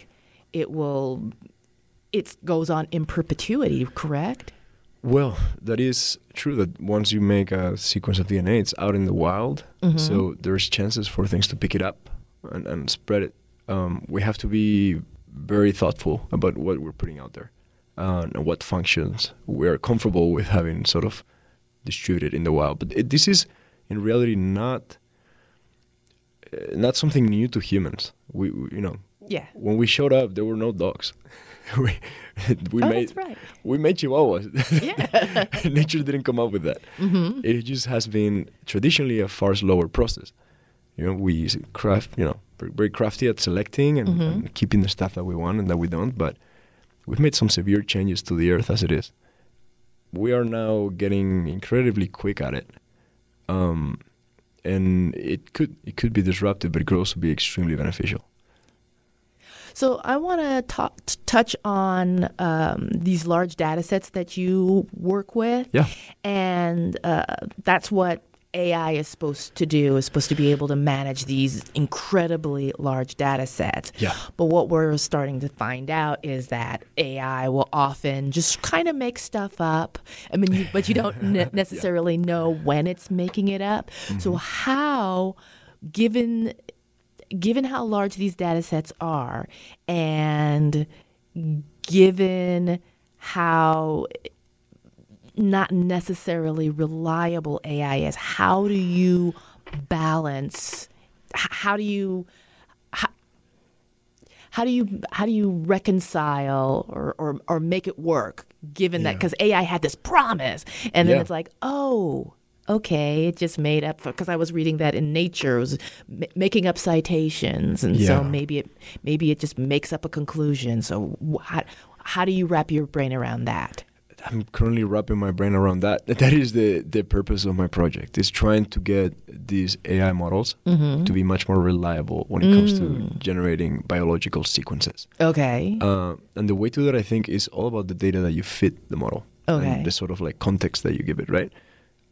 Speaker 2: it goes on in perpetuity, correct?
Speaker 3: Well, that is true that once you make a sequence of DNA, it's out in the wild. So there's chances for things to pick it up and spread it. We have to be very thoughtful about what we're putting out there and what functions we're comfortable with having sort of distributed in the wild. But this is in reality not something new to humans. We
Speaker 2: Yeah.
Speaker 3: when we showed up, there were no dogs.
Speaker 2: That's right.
Speaker 3: We made chihuahuas.
Speaker 2: Yeah.
Speaker 3: Nature didn't come up with that. It just has been traditionally a far slower process. We craft, very crafty at selecting and keeping the stuff that we want and that we don't. But we've made some severe changes to the earth as it is. We are now getting incredibly quick at it. And it could be disruptive, but it could also be extremely beneficial.
Speaker 2: So I want to touch on these large data sets that you work with.
Speaker 3: Yeah.
Speaker 2: And that's what AI is supposed to do, is supposed to be able to manage these incredibly large data sets.
Speaker 3: Yeah.
Speaker 2: But what we're starting to find out is that AI will often just kind of make stuff up. I mean, but you don't necessarily know when it's making it up. So how, given how large these data sets are, and given how not necessarily reliable AI is, how do you balance? How do you reconcile or make it work? Given that, because AI had this promise, and then it's like, oh. Okay, it just made up for, because I was reading that in Nature, it was making up citations, and so maybe it just makes up a conclusion. So how do you wrap your brain around that?
Speaker 3: I'm currently wrapping my brain around that. That is the purpose of my project, is trying to get these AI models to be much more reliable when it comes to generating biological sequences.
Speaker 2: Okay.
Speaker 3: And the way to that, I think, is all about the data that you fit the model.
Speaker 2: Okay.
Speaker 3: And the sort of like context that you give it, right?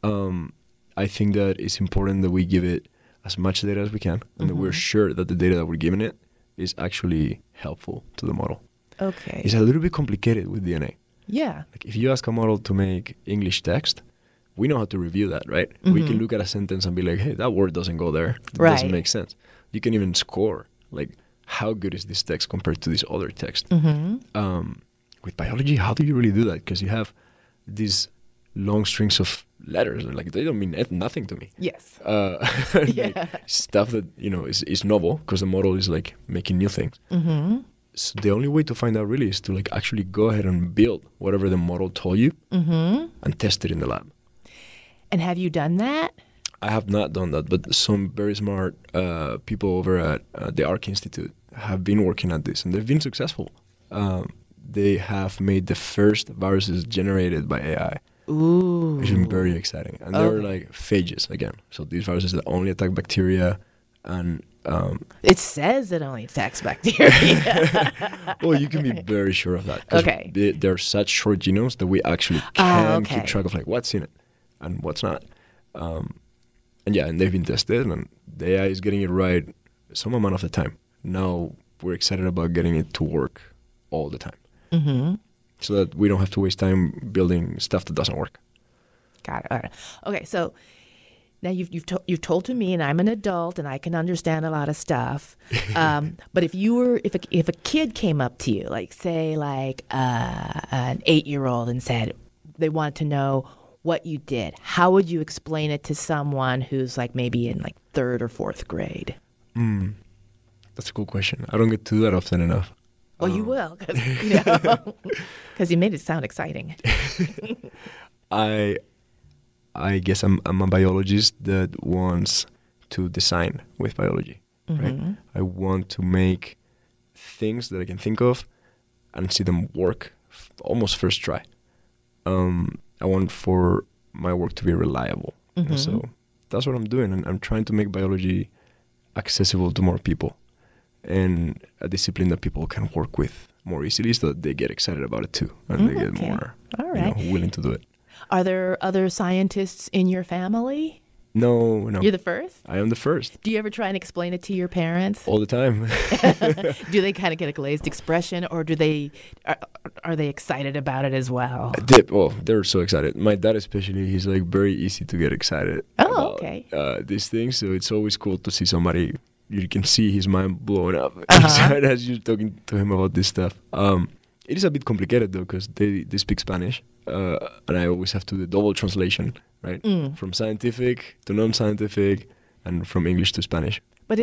Speaker 3: I think that it's important that we give it as much data as we can, and that we're sure that the data that we're giving it is actually helpful to the model.
Speaker 2: Okay.
Speaker 3: It's a little bit complicated with DNA.
Speaker 2: Yeah.
Speaker 3: Like, if you ask a model to make English text, we know how to review that, right? We can look at a sentence and be like, hey, that word doesn't go there. It doesn't make sense. You can even score, like, how good is this text compared to this other text? With biology, how do you really do that? Because you have these long strings of letters, like, they don't mean nothing to me.
Speaker 2: Yes.
Speaker 3: Like, stuff that is novel, because the model is like making new things. So the only way to find out really is to like actually go ahead and build whatever the model told you and test it in the lab.
Speaker 2: And have you done that?
Speaker 3: I have not done that, but some very smart people over at the Arc Institute have been working at this, and they've been successful. They have made the first viruses generated by AI.
Speaker 2: Ooh.
Speaker 3: It's been very exciting. And they're like phages again. So these viruses that only attack bacteria, and
Speaker 2: it says it only attacks bacteria.
Speaker 3: well, you can be very sure of that.
Speaker 2: Okay.
Speaker 3: They're such short genomes that we actually can keep track of like what's in it and what's not. And they've been tested, and the AI is getting it right some amount of the time. Now we're excited about getting it to work all the time. So that we don't have to waste time building stuff that doesn't work.
Speaker 2: Got it. All right. Okay, so Now you've told to me, and I'm an adult, and I can understand a lot of stuff. But if a kid came up to you, like say an 8-year-old, and said they wanted to know what you did, how would you explain it to someone who's like maybe in like 3rd or 4th grade?
Speaker 3: That's a cool question. I don't get to do that often enough.
Speaker 2: Well, you will, because you made it sound exciting.
Speaker 3: I guess I'm a biologist that wants to design with biology, right? I want to make things that I can think of and see them work almost first try. I want for my work to be reliable. And so that's what I'm doing. And I'm trying to make biology accessible to more people and a discipline that people can work with more easily so that they get excited about it too. And they get more willing to do it.
Speaker 2: Are there other scientists in your family?
Speaker 3: No.
Speaker 2: You're the first?
Speaker 3: I am the first.
Speaker 2: Do you ever try and explain it to your parents?
Speaker 3: All the time.
Speaker 2: Do they kind of get a glazed expression, or are they excited about it as well?
Speaker 3: They're so excited. My dad especially, he's like very easy to get excited about these things. So it's always cool to see somebody, you can see his mind blowing up as you're talking to him about this stuff. It is a bit complicated though, because they speak Spanish, and I always have to do the double translation, right? From scientific to non-scientific, and from English to Spanish.
Speaker 2: But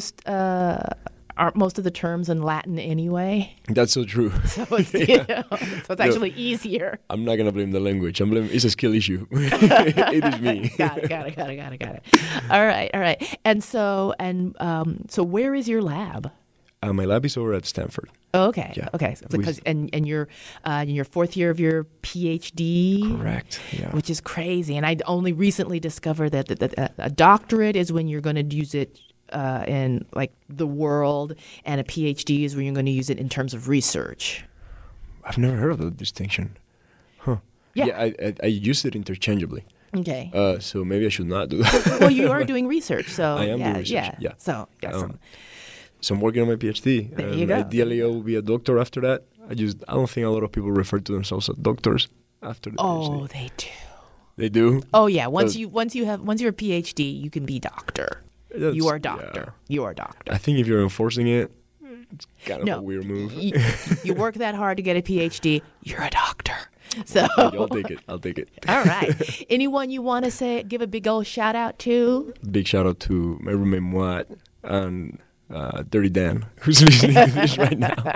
Speaker 2: aren't most of the terms in Latin anyway?
Speaker 3: That's so true.
Speaker 2: So it's actually easier.
Speaker 3: I'm not gonna blame the language. It's a skill issue. It is me.
Speaker 2: Got it. All right. And so where is your lab?
Speaker 3: My lab is over at Stanford.
Speaker 2: Oh, okay.
Speaker 3: Yeah.
Speaker 2: Okay. So because and you're in your 4th year of your PhD.
Speaker 3: Correct. Yeah.
Speaker 2: Which is crazy. And I only recently discovered that a doctorate is when you're going to use it in like the world, and a PhD is when you're going to use it in terms of research.
Speaker 3: I've never heard of that distinction. Huh. Yeah. I use it interchangeably.
Speaker 2: Okay.
Speaker 3: So maybe I should not do that.
Speaker 2: Well, you are doing research, so
Speaker 3: I am doing research. Yeah.
Speaker 2: So
Speaker 3: I'm working on my PhD.
Speaker 2: There you go.
Speaker 3: Ideally, I will be a doctor after that. I don't think a lot of people refer to themselves as doctors after the PhD.
Speaker 2: Oh, they do.
Speaker 3: They do?
Speaker 2: Oh yeah. Once you're a PhD, you can be doctor. You are doctor. Yeah. You are doctor.
Speaker 3: I think if you're enforcing it, it's kind of a weird move.
Speaker 2: You work that hard to get a PhD, you're a doctor. So
Speaker 3: I'll take it.
Speaker 2: All right. Anyone you want to give a big old shout out to?
Speaker 3: Big shout out to my roommate Muad and Dirty Dan, who's listening to this right now.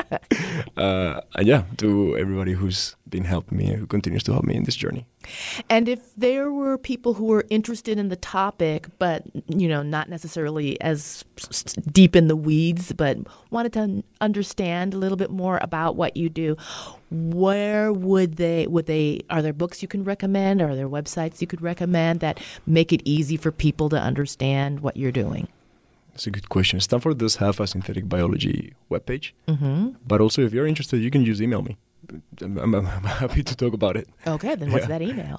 Speaker 3: And to everybody who's been helping me and who continues to help me in this journey.
Speaker 2: And if there were people who were interested in the topic, but not necessarily as deep in the weeds, but wanted to understand a little bit more about what you do, where would they? Are there books you can recommend? Are there websites you could recommend that make it easy for people to understand what you're doing?
Speaker 3: That's a good question. Stanford does have a synthetic biology webpage, but also if you're interested, you can just email me. I'm happy to talk about it.
Speaker 2: Okay, then what's that email?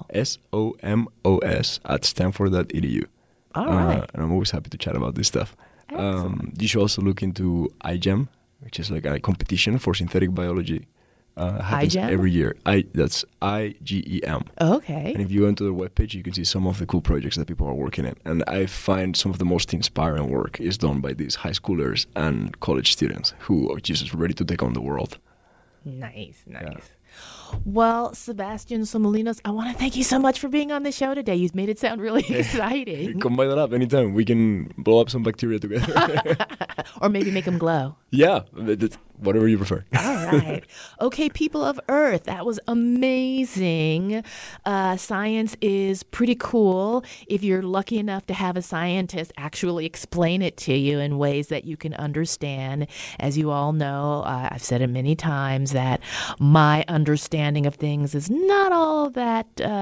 Speaker 3: somos@stanford.edu.
Speaker 2: All right.
Speaker 3: And I'm always happy to chat about this stuff. You should also look into iGEM, which is like a competition for synthetic biology. Happens
Speaker 2: iGEM?
Speaker 3: every year. That's IGEM.
Speaker 2: Okay.
Speaker 3: And if you go into their webpage, you can see some of the cool projects that people are working in. And I find some of the most inspiring work is done by these high schoolers and college students who are just ready to take on the world.
Speaker 2: Nice.
Speaker 3: Yeah.
Speaker 2: Well, Sebastian Somolinos, I want to thank you so much for being on the show today. You've made it sound really exciting.
Speaker 3: Come by that up anytime. We can blow up some bacteria together.
Speaker 2: Or maybe make them glow.
Speaker 3: Yeah, whatever you prefer.
Speaker 2: All right. Okay, people of Earth, that was amazing. Science is pretty cool if you're lucky enough to have a scientist actually explain it to you in ways that you can understand. As you all know, I've said it many times that my understanding of things is not all that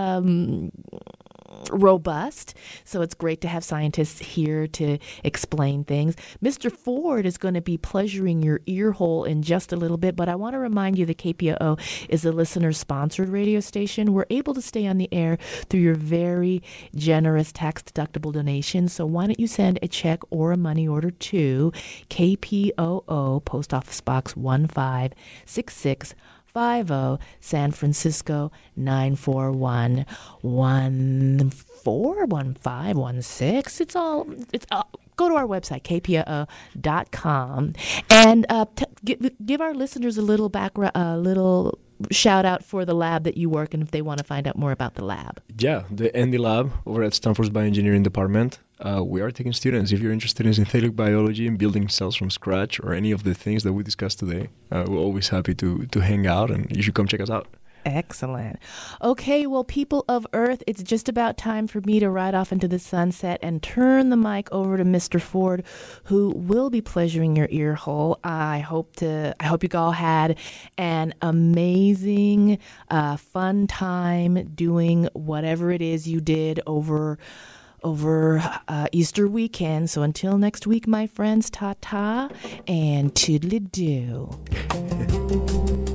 Speaker 2: robust. So it's great to have scientists here to explain things. Mr. Ford is going to be pleasuring your ear hole in just a little bit, but I want to remind you that KPOO is a listener-sponsored radio station. We're able to stay on the air through your very generous tax-deductible donations. So why don't you send a check or a money order to KPOO, Post Office Box 1566, 450 San Francisco 941-141516. It's all go to our website, kpoo.com, and give our listeners a little little shout out for the lab that you work in if they want to find out more about the lab.
Speaker 3: Yeah, the Andy Lab over at Stanford's Bioengineering Department. We are taking students. If you're interested in synthetic biology and building cells from scratch or any of the things that we discussed today, we're always happy to hang out, and you should come check us out.
Speaker 2: Excellent. Okay, well, people of Earth, it's just about time for me to ride off into the sunset and turn the mic over to Mr. Ford, who will be pleasuring your ear hole. I hope you all had an amazing, fun time doing whatever it is you did over Easter weekend. So until next week, my friends, ta-ta and toodly-doo.